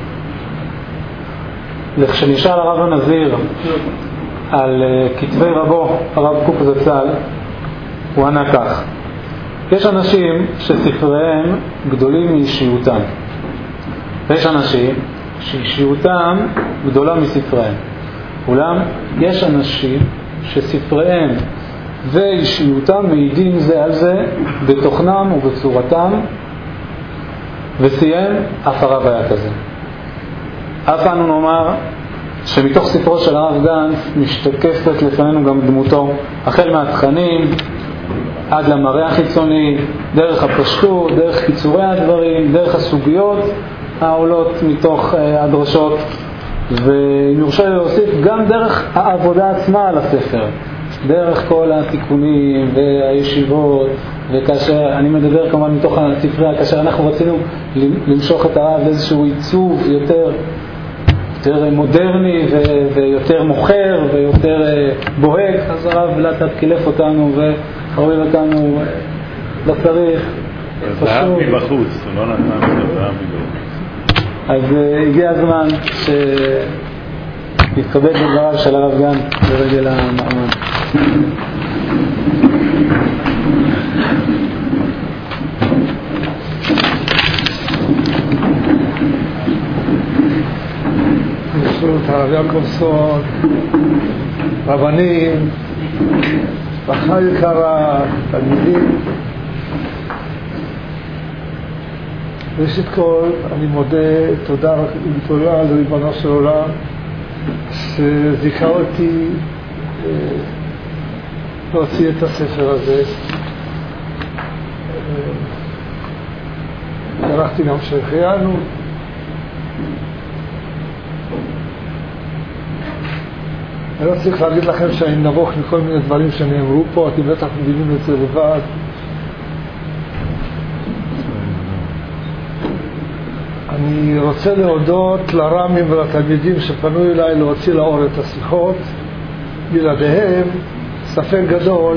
S1: כשנשאל הרב הנזיר על כתבי רבו, הרב קוק זצ"ל, הוא ענה כך: יש אנשים שספריהם גדולים מאישיותם, ויש אנשים שאישיותם גדולה מספריהם. אולם יש אנשים שספריהם ואישיותם מעידים זה על זה בתוכנם ובצורתם, וסיים, אף הרב היה כזה. אף אנו נאמר שמתוך ספרו של הרב גנץ משתקפת לפנינו גם דמותו, החל מהתכנים עד למראה החיצוני, דרך הפשטות, דרך קיצורי הדברים, דרך הסוגיות העולות מתוך הדרשות, ואם יורשה לי להוסיף, גם דרך העבודה עצמה על הספר, דרך כל התיקונים והישיבות, וכאשר אני מדבר כמובן מתוך הספרייה, כאשר אנחנו רצינו למשוך את הרב לאיזשהו עיצוב יותר מודרני ויותר מוכר ויותר בוהק, אז הרב לאט קילף אותנו והוריד אותנו, לא צריך,
S2: זהב מבחוץ, הוא לא נתן את הזהב מבחוץ.
S1: אז הגיע הזמן להתכבד בדבריו של הרב גנץ לרגל המעמד.
S3: הרב יעקובסון, רבנים, משפחה יקרה, תלמידים. ראשית כל, אני מודה, תודה לריבונו של עולם, שזיכה אותי להוציא את הספר הזה. הלכתי גם שהחיינו. אני לא צריך להגיד לכם שאני נבוך מכל מיני דברים שנאמרו פה, אתם בטח מבינים את זה לבד. אני רוצה להודות לרמים ולתלמידים שפנו אליי להוציא לאור את השיחות. בלעדיהם, ספק גדול.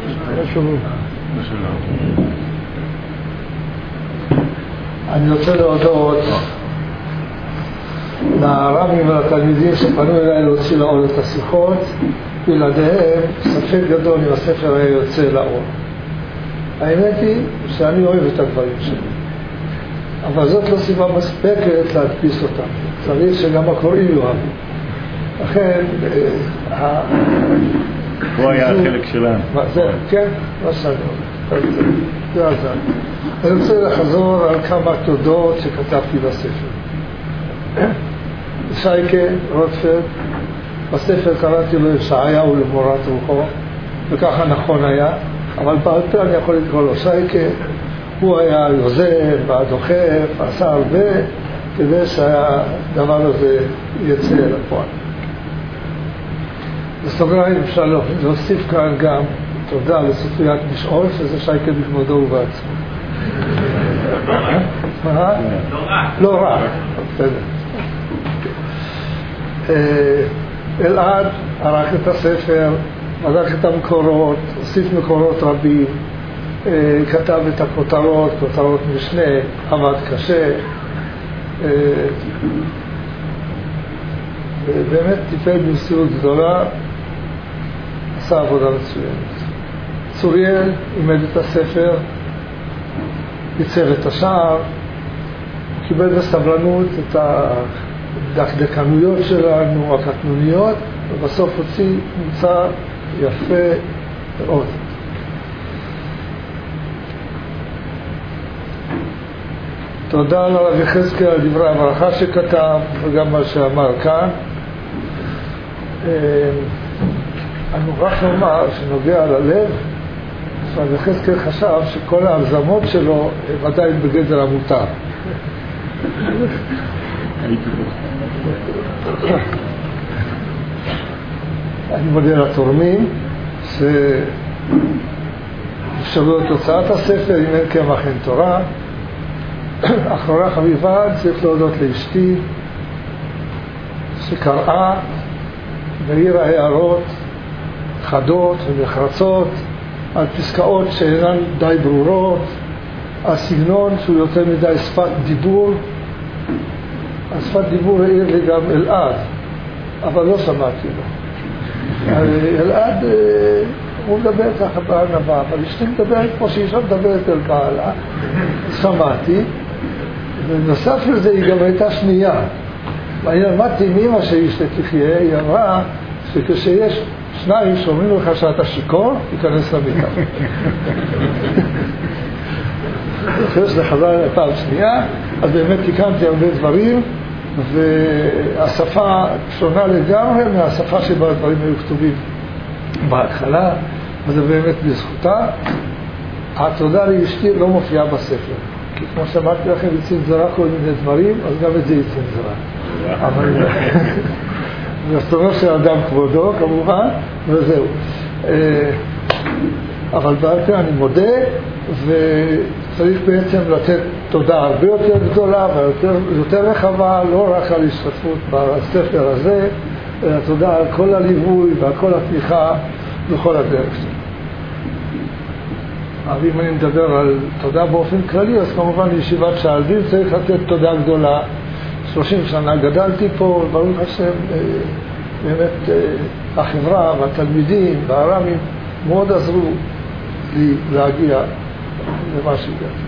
S3: אני רוצה להודות לרמים ולתלמידים שפנו אליי להוציא לאור את השיחות. בלעדיהם, ספק גדול אם הספר היה יוצא לאור. האמת היא שאני אוהב את הדברים שלי, אבל זאת לא סיבה מספקת להדפיס אותם. צריך שגם הקוראים יאהבו. לכן,
S2: הוא היה החלק שלנו.
S3: כן, לא סגור. אני רוצה לחזור על כמה תודות שכתבתי בספר. שייקה רוטפלד, בספר קראתי לו ישעיהו למורת רוחו, וככה נכון היה, אבל בעל פה אני יכול לקרוא לו שייקה. הוא היה יוזם והדוחף, עשה הרבה כדי שהדבר הזה יצא אל הפועל. בסוגריים אפשר להוסיף כאן גם תודה לספריית משעול, שזה שייקה בכבודו ובעצמו. לא רע. אלעד ערך את הספר, ערך את המקורות, הוסיף מקורות רבים, כתב את הכותרות, כותרות משנה, עבד קשה, ובאמת טיפל במסירות גדולה, עשה עבודה מצוינת. צוריאל אימד את הספר, ייצר את השער, קיבל בסבלנות את הדקדקנויות שלנו, הקטנוניות, ובסוף הוציא מוצא יפה מאוד. תודה לרב יחזקאל על דברי הברכה שכתב וגם מה שאמר כאן. אני מוכרח לומר שנוגע ללב, רב יחזקאל חשב שכל ההרזמות שלו הם עדיין בגדר המותר. אני מודה לתורמים שאפשרו את הוצאת הספר, אם אין קמח אין תורה. אחרונה חביבה, צריך להודות לאשתי שקראה והעירה הערות חדות ונחרצות על פסקאות שאינן די ברורות, על סגנון שהוא יותר מדי שפת דיבור. על שפת דיבור העיר לי גם אלעד, אבל לא שמעתי לו. אלעד הוא מדבר ככה בענווה, אבל אשתי מדברת כמו שאישה מדברת אל בעלה. שמעתי, ונוסף לזה היא גם הייתה שנייה. ואני למדתי מאמא שלי שתחיה, היא אמרה שכשיש שניים שאומרים לך שאתה שיכור, תיכנס למיטה. אחרי שזה חזר לפעם שנייה, אז באמת תיקנתי הרבה דברים, והשפה שונה לגמרי מהשפה שבה הדברים היו כתובים בהתחלה, וזה באמת בזכותה. התודה לאשתי לא מופיעה בספר, כי כמו שאמרתי לכם, יצאים זרה כל מיני דברים, אז גם את זה יצאים זרה. אבל זאת של אדם כבודו כמובן, וזהו. אבל בעצם אני מודה, וצריך בעצם לתת תודה הרבה יותר גדולה ויותר רחבה, לא רק על השתתפות בספר הזה, אלא תודה על כל הליווי ועל כל התמיכה בכל הדרך שלנו. אבל אם אני מדבר על תודה באופן כללי, אז כמובן לישיבת שעלדים צריך לתת תודה גדולה. 30 שנה גדלתי פה, ברוך השם, באמת החברה והתלמידים והרמים מאוד עזרו לי להגיע למה שהגעתי.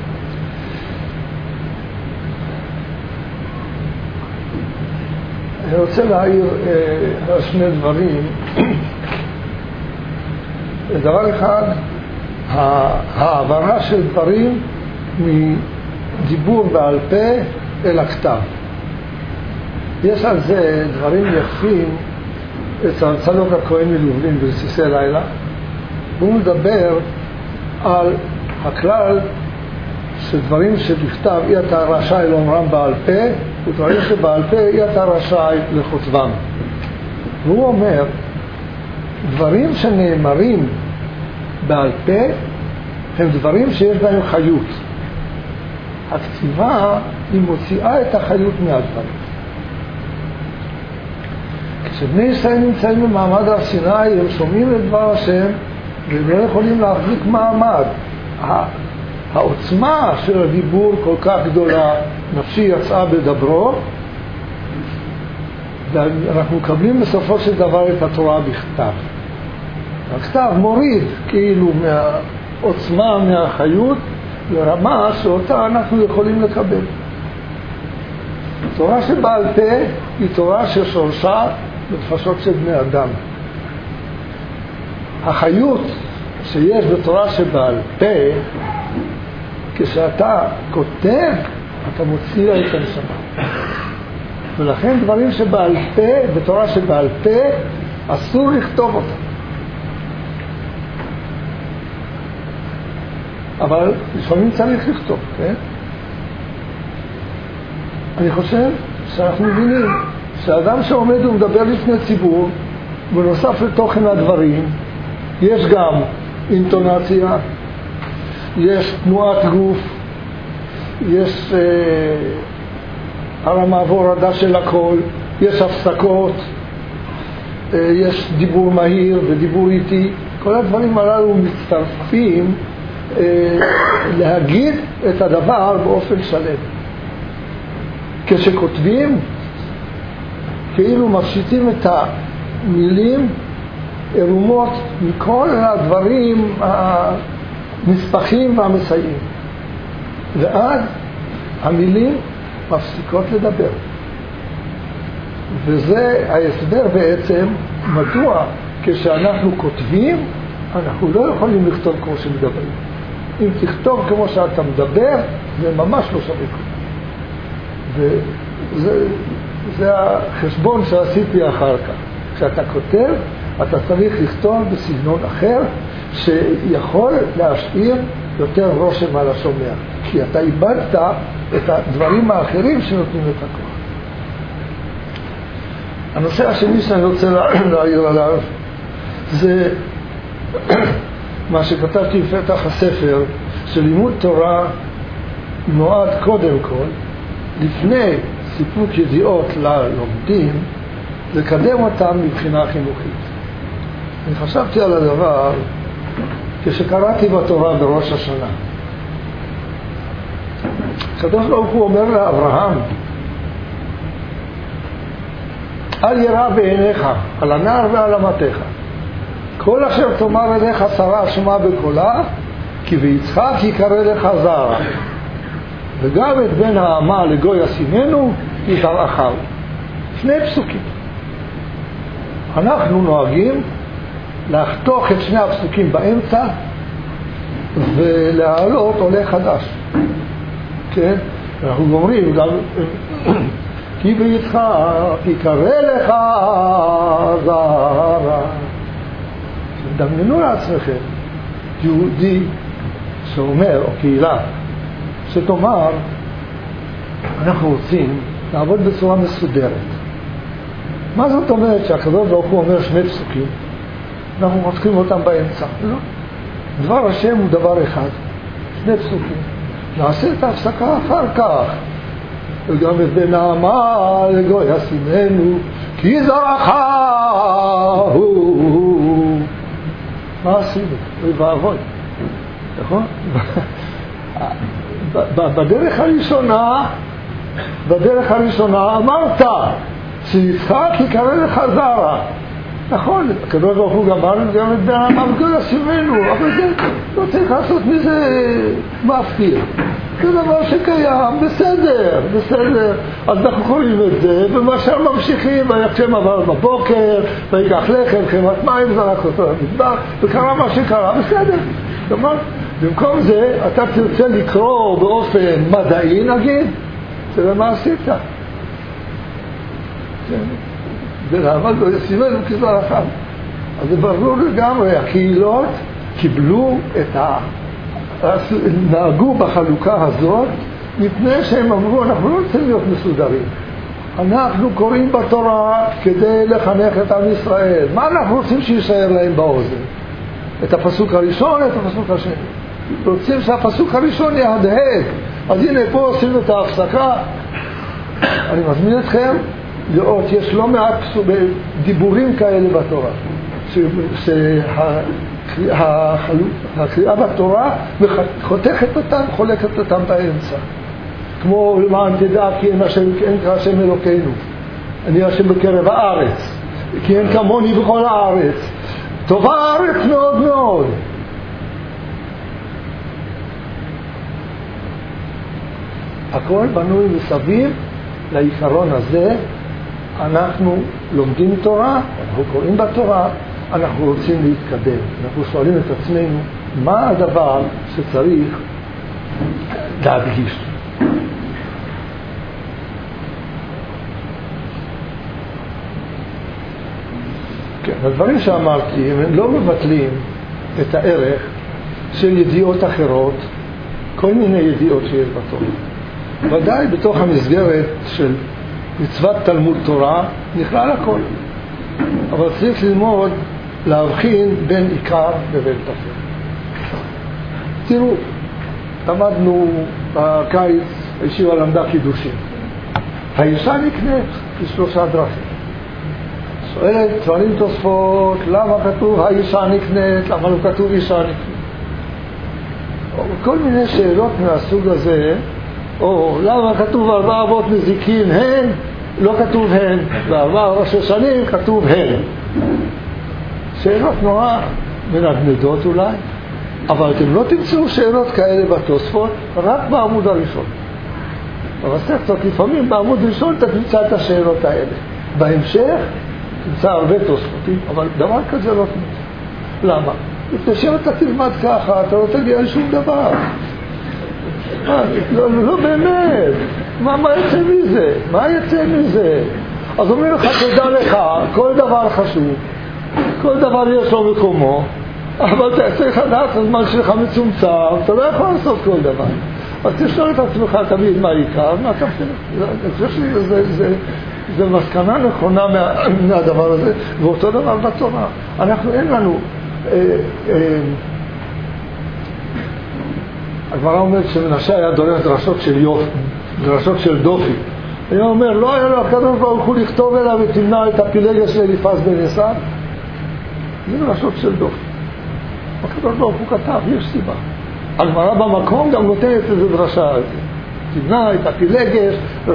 S3: אני רוצה להעיר על שני דברים. דבר אחד, העברה של דברים מדיבור בעל פה אל הכתב. יש על זה דברים יפים אצל צדוק הכהן מלובלין ברסיסי לילה. הוא מדבר על הכלל שדברים שבכתב אי אתה רשאי לאומרם בעל פה, ודברים שבעל פה אי אתה רשאי לכותבם. והוא אומר, דברים שנאמרים בעל פה הם דברים שיש בהם חיות. הכתיבה היא מוציאה את החיות מהדברים. כשבני ישראל נמצאים במעמד הר סיני, הם שומעים את דבר השם והם לא יכולים להחזיק מעמד. העוצמה של הדיבור כל כך גדולה, נפשי יצאה בדברו, ואנחנו מקבלים בסופו של דבר את התורה בכתב. הכתב מוריד כאילו מהעוצמה, מהחיות, לרמה שאותה אנחנו יכולים לקבל. תורה שבעל פה היא תורה ששורשה בתפשות של בני אדם. החיות שיש בתורה שבעל פה, כשאתה כותב, אתה מוציא את הנשמה. ולכן דברים שבעל פה, בתורה שבעל פה, אסור לכתוב אותם. אבל לפעמים צריך לכתוב, כן? אני חושב שאנחנו מבינים שהאדם שעומד ומדבר לפני ציבור, בנוסף לתוכן הדברים, יש גם אינטונציה, יש תנועת גוף, יש הרמה והורדה של הכל, יש הפסקות, יש דיבור מהיר ודיבור איטי. כל הדברים הללו מצטרפים להגיד את הדבר באופן שלם. כשכותבים, כאילו מפשיטים את המילים ערומות מכל הדברים הנספחים והמסייעים, ואז המילים מפסיקות לדבר. וזה ההסבר בעצם מדוע כשאנחנו כותבים אנחנו לא יכולים לכתוב כמו שמדברים. אם תכתוב כמו שאתה מדבר, זה ממש לא שווה כלום. וזה החשבון שעשיתי אחר כך. כשאתה כותב, אתה צריך לכתוב בסגנון אחר, שיכול להשאיר יותר רושם על השומע. כי אתה איבדת את הדברים האחרים שנותנים את הכוח. הנושא השני שאני רוצה להעיר עליו, זה מה שכתבתי בפתח הספר, שלימוד תורה נועד קודם כל, לפני סיפוק ידיעות ללומדים, לקדם אותם מבחינה חינוכית. אני חשבתי על הדבר כשקראתי בתורה בראש השנה. הקדוש ברוך הוא אומר לאברהם, אל ירא בעיניך על הנער ועל אמתך, כל אשר תאמר אליך שרה שמע בקולה, כי ביצחק יקרא לך זרע, וגם את בן האמה לגוי ישימנו יתרעכהו. שני פסוקים. אנחנו נוהגים לחתוך את שני הפסוקים באמצע ולהעלות עולה חדש. כן? אנחנו אומרים גם כי ביתך יקרא לך זרע. דמיינו לעצמכם יהודי שאומר, או קהילה שתאמר, אנחנו רוצים לעבוד בצורה מסודרת. מה זאת אומרת שהקדוש ברוך הוא אומר שני פסוקים אנחנו מתחילים אותם באמצע? לא. דבר השם הוא דבר אחד, שני פסוקים. נעשה את ההפסקה אחר כך. וגם את בן נעמה לגוי ישימנו כי זרעך הוא. מה עשינו? אוי ואבוי. נכון? בדרך הראשונה אמרת שיצחק יקרא לך זרע. נכון, הקדוש ברוך הוא גמר גם את בן נעמה לגוי ישימנו, אבל זה לא צריך לעשות מזה מפתיע. זה דבר שקיים, בסדר. אז אנחנו קוראים את זה, ומשל ממשיכים, ויקשם עבר בבוקר, ויקח לחם, חמת מים, זרק אותו למדבר, וקרה מה שקרה, בסדר. כלומר, במקום זה, אתה תרצה לקרוא באופן מדעי, נגיד, תראה מה עשית. ולעמד לא ישימנו כזרעך. אז זה ברור לגמרי, הקהילות קיבלו את נהגו בחלוקה הזאת מפני שהם אמרו אנחנו לא רוצים להיות מסודרים, אנחנו קוראים בתורה כדי לחנך את עם ישראל. מה אנחנו רוצים שישאר להם באוזן? את הפסוק הראשון, את הפסוק השני. רוצים שהפסוק הראשון יהדהד. אז הנה פה עושים את ההפסקה. אני מזמין אתכם לראות, יש לא מעט דיבורים כאלה בתורה הקריאה בתורה חותכת אותם, חולקת אותם באמצע. כמו למען תדע כי אין השם אלוקינו, אני השם בקרב הארץ, כי אין כמוני בכל הארץ. טובה הארץ מאוד מאוד. הכל בנוי מסביב לעיקרון הזה. אנחנו לומדים תורה, אנחנו קוראים בתורה, אנחנו רוצים להתקדם. אנחנו שואלים את עצמנו מה הדבר שצריך להדגיש. כן, הדברים שאמרתי הם לא מבטלים את הערך של ידיעות אחרות, כל מיני ידיעות שיש בתורה. ודאי בתוך המסגרת של מצוות תלמוד תורה נכלל הכל. אבל צריך ללמוד להבחין בין עיקר ובין טפל. תראו, למדנו בקיץ, הישיבה למדה קידושים. האישה נקנית בשלושה דרכים. שואלת שואלים תוספות, למה כתוב האישה נקנית, למה לא כתוב אישה נקנית? כל מיני שאלות מהסוג הזה, או למה כתוב 4 אבות נזיקין הן, לא כתוב הן, ו4 ראשי שנים כתוב הן. שאלות נורא מנדנדות אולי, אבל אתם לא תמצאו שאלות כאלה בתוספות, רק בעמוד הראשון. במסכתות לפעמים בעמוד ראשון אתה תמצא את השאלות האלה. בהמשך תמצא הרבה תוספותים, אבל דבר כזה לא תמצא. למה? לפני שאתה תלמד ככה, אתה לא תגיע לשום דבר. לא באמת. מה יצא מזה? מה יצא מזה? אז אומר לך, תדע לך, כל דבר חשוב, כל דבר יש לו מקומו, אבל אתה צריך לדעת, הזמן שלך מצומצם, אתה לא יכול לעשות כל דבר. אז תשאל את עצמך תמיד מה העיקר, מה אתה חושב זה מסקנה נכונה מהדבר הזה, ואותו דבר בתורה. אנחנו אין לנו, הגמרא אומרת שמנשה היה דורש דרשות של דופי. היה אומר, לא היה לו הקדוש ברוך הוא לכתוב אליו ותמנע את הפילגש לאליפז בן יסד. זה דרשות של דופי. הקדוש ברוך הוא כתב, יש סיבה. הגמרא במקום גם נותנת איזו דרשה על זה. תמנע את הפילגש,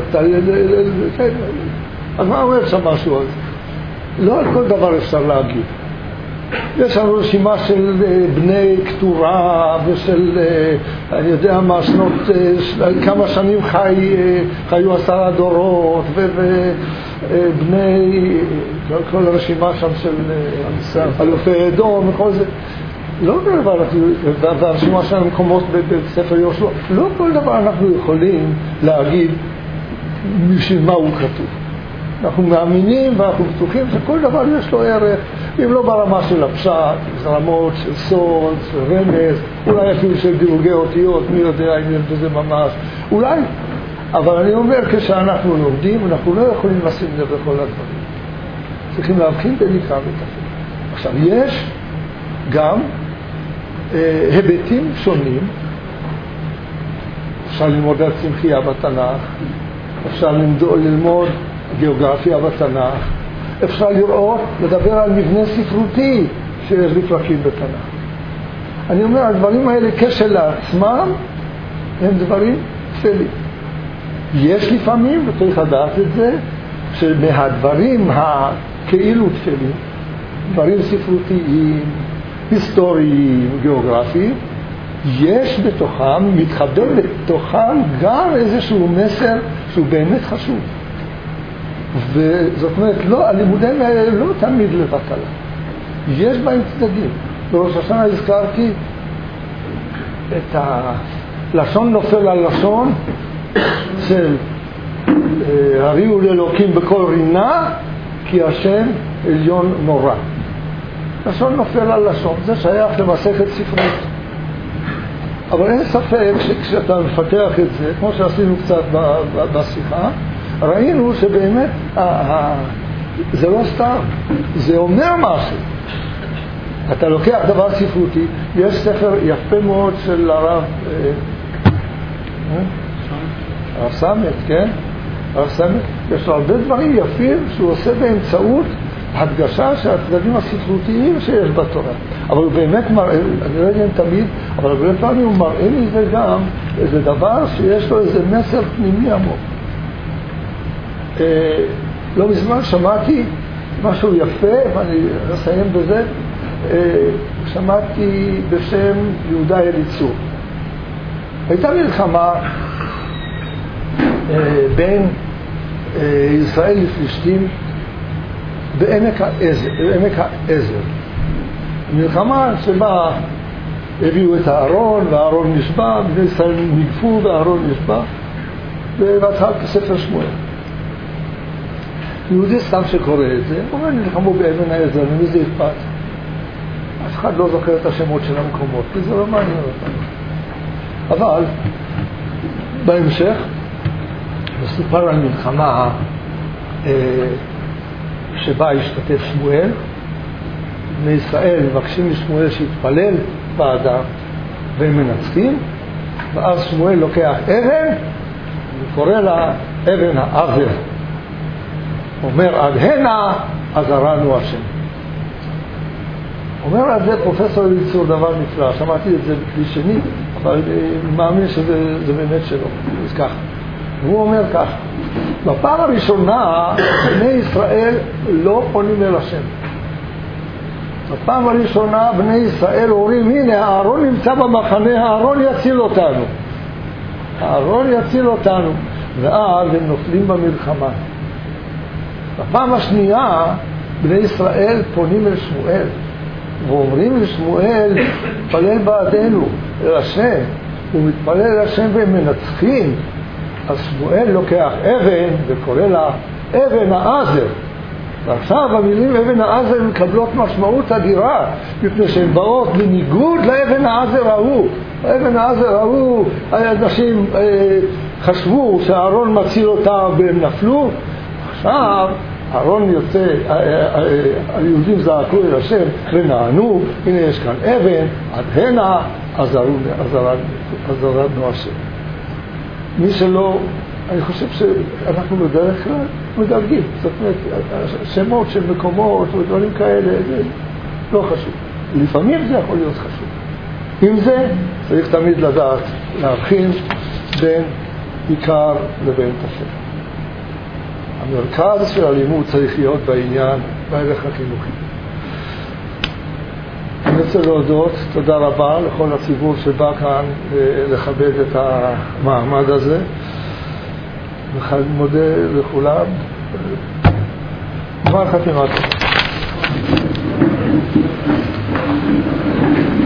S3: אז מה אומר שם משהו על זה? לא על כל דבר אפשר להגיד. יש לנו רשימה של בני כתורה ושל, אני יודע מה, כמה שנים חיו 10 דורות בני, כל הרשימה שם של אלופי אדום וכל זה. לא כל דבר, והרשימה של המקומות בספר יהושע, לא כל דבר אנחנו יכולים להגיד בשביל מה הוא כתוב. אנחנו מאמינים ואנחנו בטוחים שכל דבר יש לו ערך, אם לא ברמה של הפשט, רמות של סוד, של רמז, אולי אפילו של דירוגי אותיות, מי יודע אם יש בזה ממש, אולי. אבל אני אומר, כשאנחנו לומדים, אנחנו לא יכולים לשים לב לכל הדברים. צריכים להבחין בין עיקר וטפל. עכשיו, יש גם היבטים שונים. אפשר ללמוד על צמחייה בתנ"ך, אפשר ללמוד גיאוגרפיה בתנ"ך, אפשר לראות, לדבר על מבנה ספרותי שיש בפרקים בתנ"ך. אני אומר, הדברים האלה כשלעצמם הם דברים תפלים. יש לפעמים, וצריך לדעת את זה, שמהדברים הכאילו תפלים, דברים ספרותיים, היסטוריים, גיאוגרפיים, יש בתוכם, מתחבר בתוכם גם איזשהו מסר שהוא באמת חשוב. וזאת אומרת, לא, הלימודים האלה לא תמיד לבטלה. יש בהם צדדים. בראש השנה הזכרתי את הלשון נופל על לשון של הריעו לאלוקים בכל רינה, כי השם עליון נורא. לשון נופל על לשון, זה שייך למסכת ספרות. אבל אין ספק שכשאתה מפתח את זה, כמו שעשינו קצת בשיחה, ראינו שבאמת זה לא סתם, זה אומר משהו. אתה לוקח דבר ספרותי, יש ספר יפה מאוד של הרב סמט, כן? הרב סמט, יש לו הרבה דברים יפים שהוא עושה באמצעות הדגשה של הצדדים הספרותיים שיש בתורה. אבל הוא באמת מראה, אני לא יודע אם תמיד, אבל הרבה פעמים הוא מראה מזה גם איזה דבר שיש לו איזה מסר פנימי עמוק. לא מזמן שמעתי משהו יפה, ואני אסיים בזה, שמעתי בשם יהודה אליצור. הייתה מלחמה בין ישראל לפלישתים בעמק העזר. מלחמה שבה הביאו את הארון, והארון נשבע, בני ישראל נגפו והארון נשבע, ובהתחלה בספר שמואל. יהודי סתם שקורא את זה, אומר, נלחמו באבן העזר, למי זה אכפת? אף אחד לא זוכר את השמות של המקומות, כי זה לא מעניין אותנו. אבל בהמשך מסופר על מלחמה שבה השתתף שמואל. בני ישראל מבקשים משמואל שיתפלל בעדם והם מנצחים, ואז שמואל לוקח אבן וקורא לה אבן העזר, אומר עד הנה עזרנו השם. אומר על זה פרופסור אליצור דבר נפלא, שמעתי את זה בכלי שני, אבל אני מאמין שזה באמת שלו, אז ככה. הוא אומר כך, בפעם הראשונה בני ישראל לא פונים אל השם. בפעם הראשונה בני ישראל אומרים, הנה הארון נמצא במחנה, הארון יציל אותנו. הארון יציל אותנו. ואז הם נופלים במלחמה. בפעם השנייה בני ישראל פונים אל שמואל ואומרים לשמואל, תפלל בעדנו אל השם. הוא מתפלל אל השם והם מנצחים. אז שמואל לוקח אבן וקורא לה אבן העזר. ועכשיו המילים אבן העזר מקבלות משמעות אדירה, מפני שהן באות בניגוד לאבן העזר ההוא. האבן העזר ההוא, האנשים חשבו שהארון מציל אותם והם נפלו. עכשיו הארון יוצא, היהודים זעקו אל השם ונענו, הנה יש כאן אבן, עד הנה עזרנו השם. מי שלא, אני חושב שאנחנו בדרך כלל מדרגים, זאת אומרת, שמות של מקומות ודברים כאלה, זה לא חשוב. לפעמים זה יכול להיות חשוב. עם זה צריך תמיד לדעת, להבחין בין עיקר לבין טפל. המרכז של הלימוד צריך להיות בעניין, בערך החינוכי. אני רוצה להודות, תודה רבה לכל הציבור שבא כאן לכבד את המעמד הזה. ואני מודה לכולם. גמר חתימה טובה.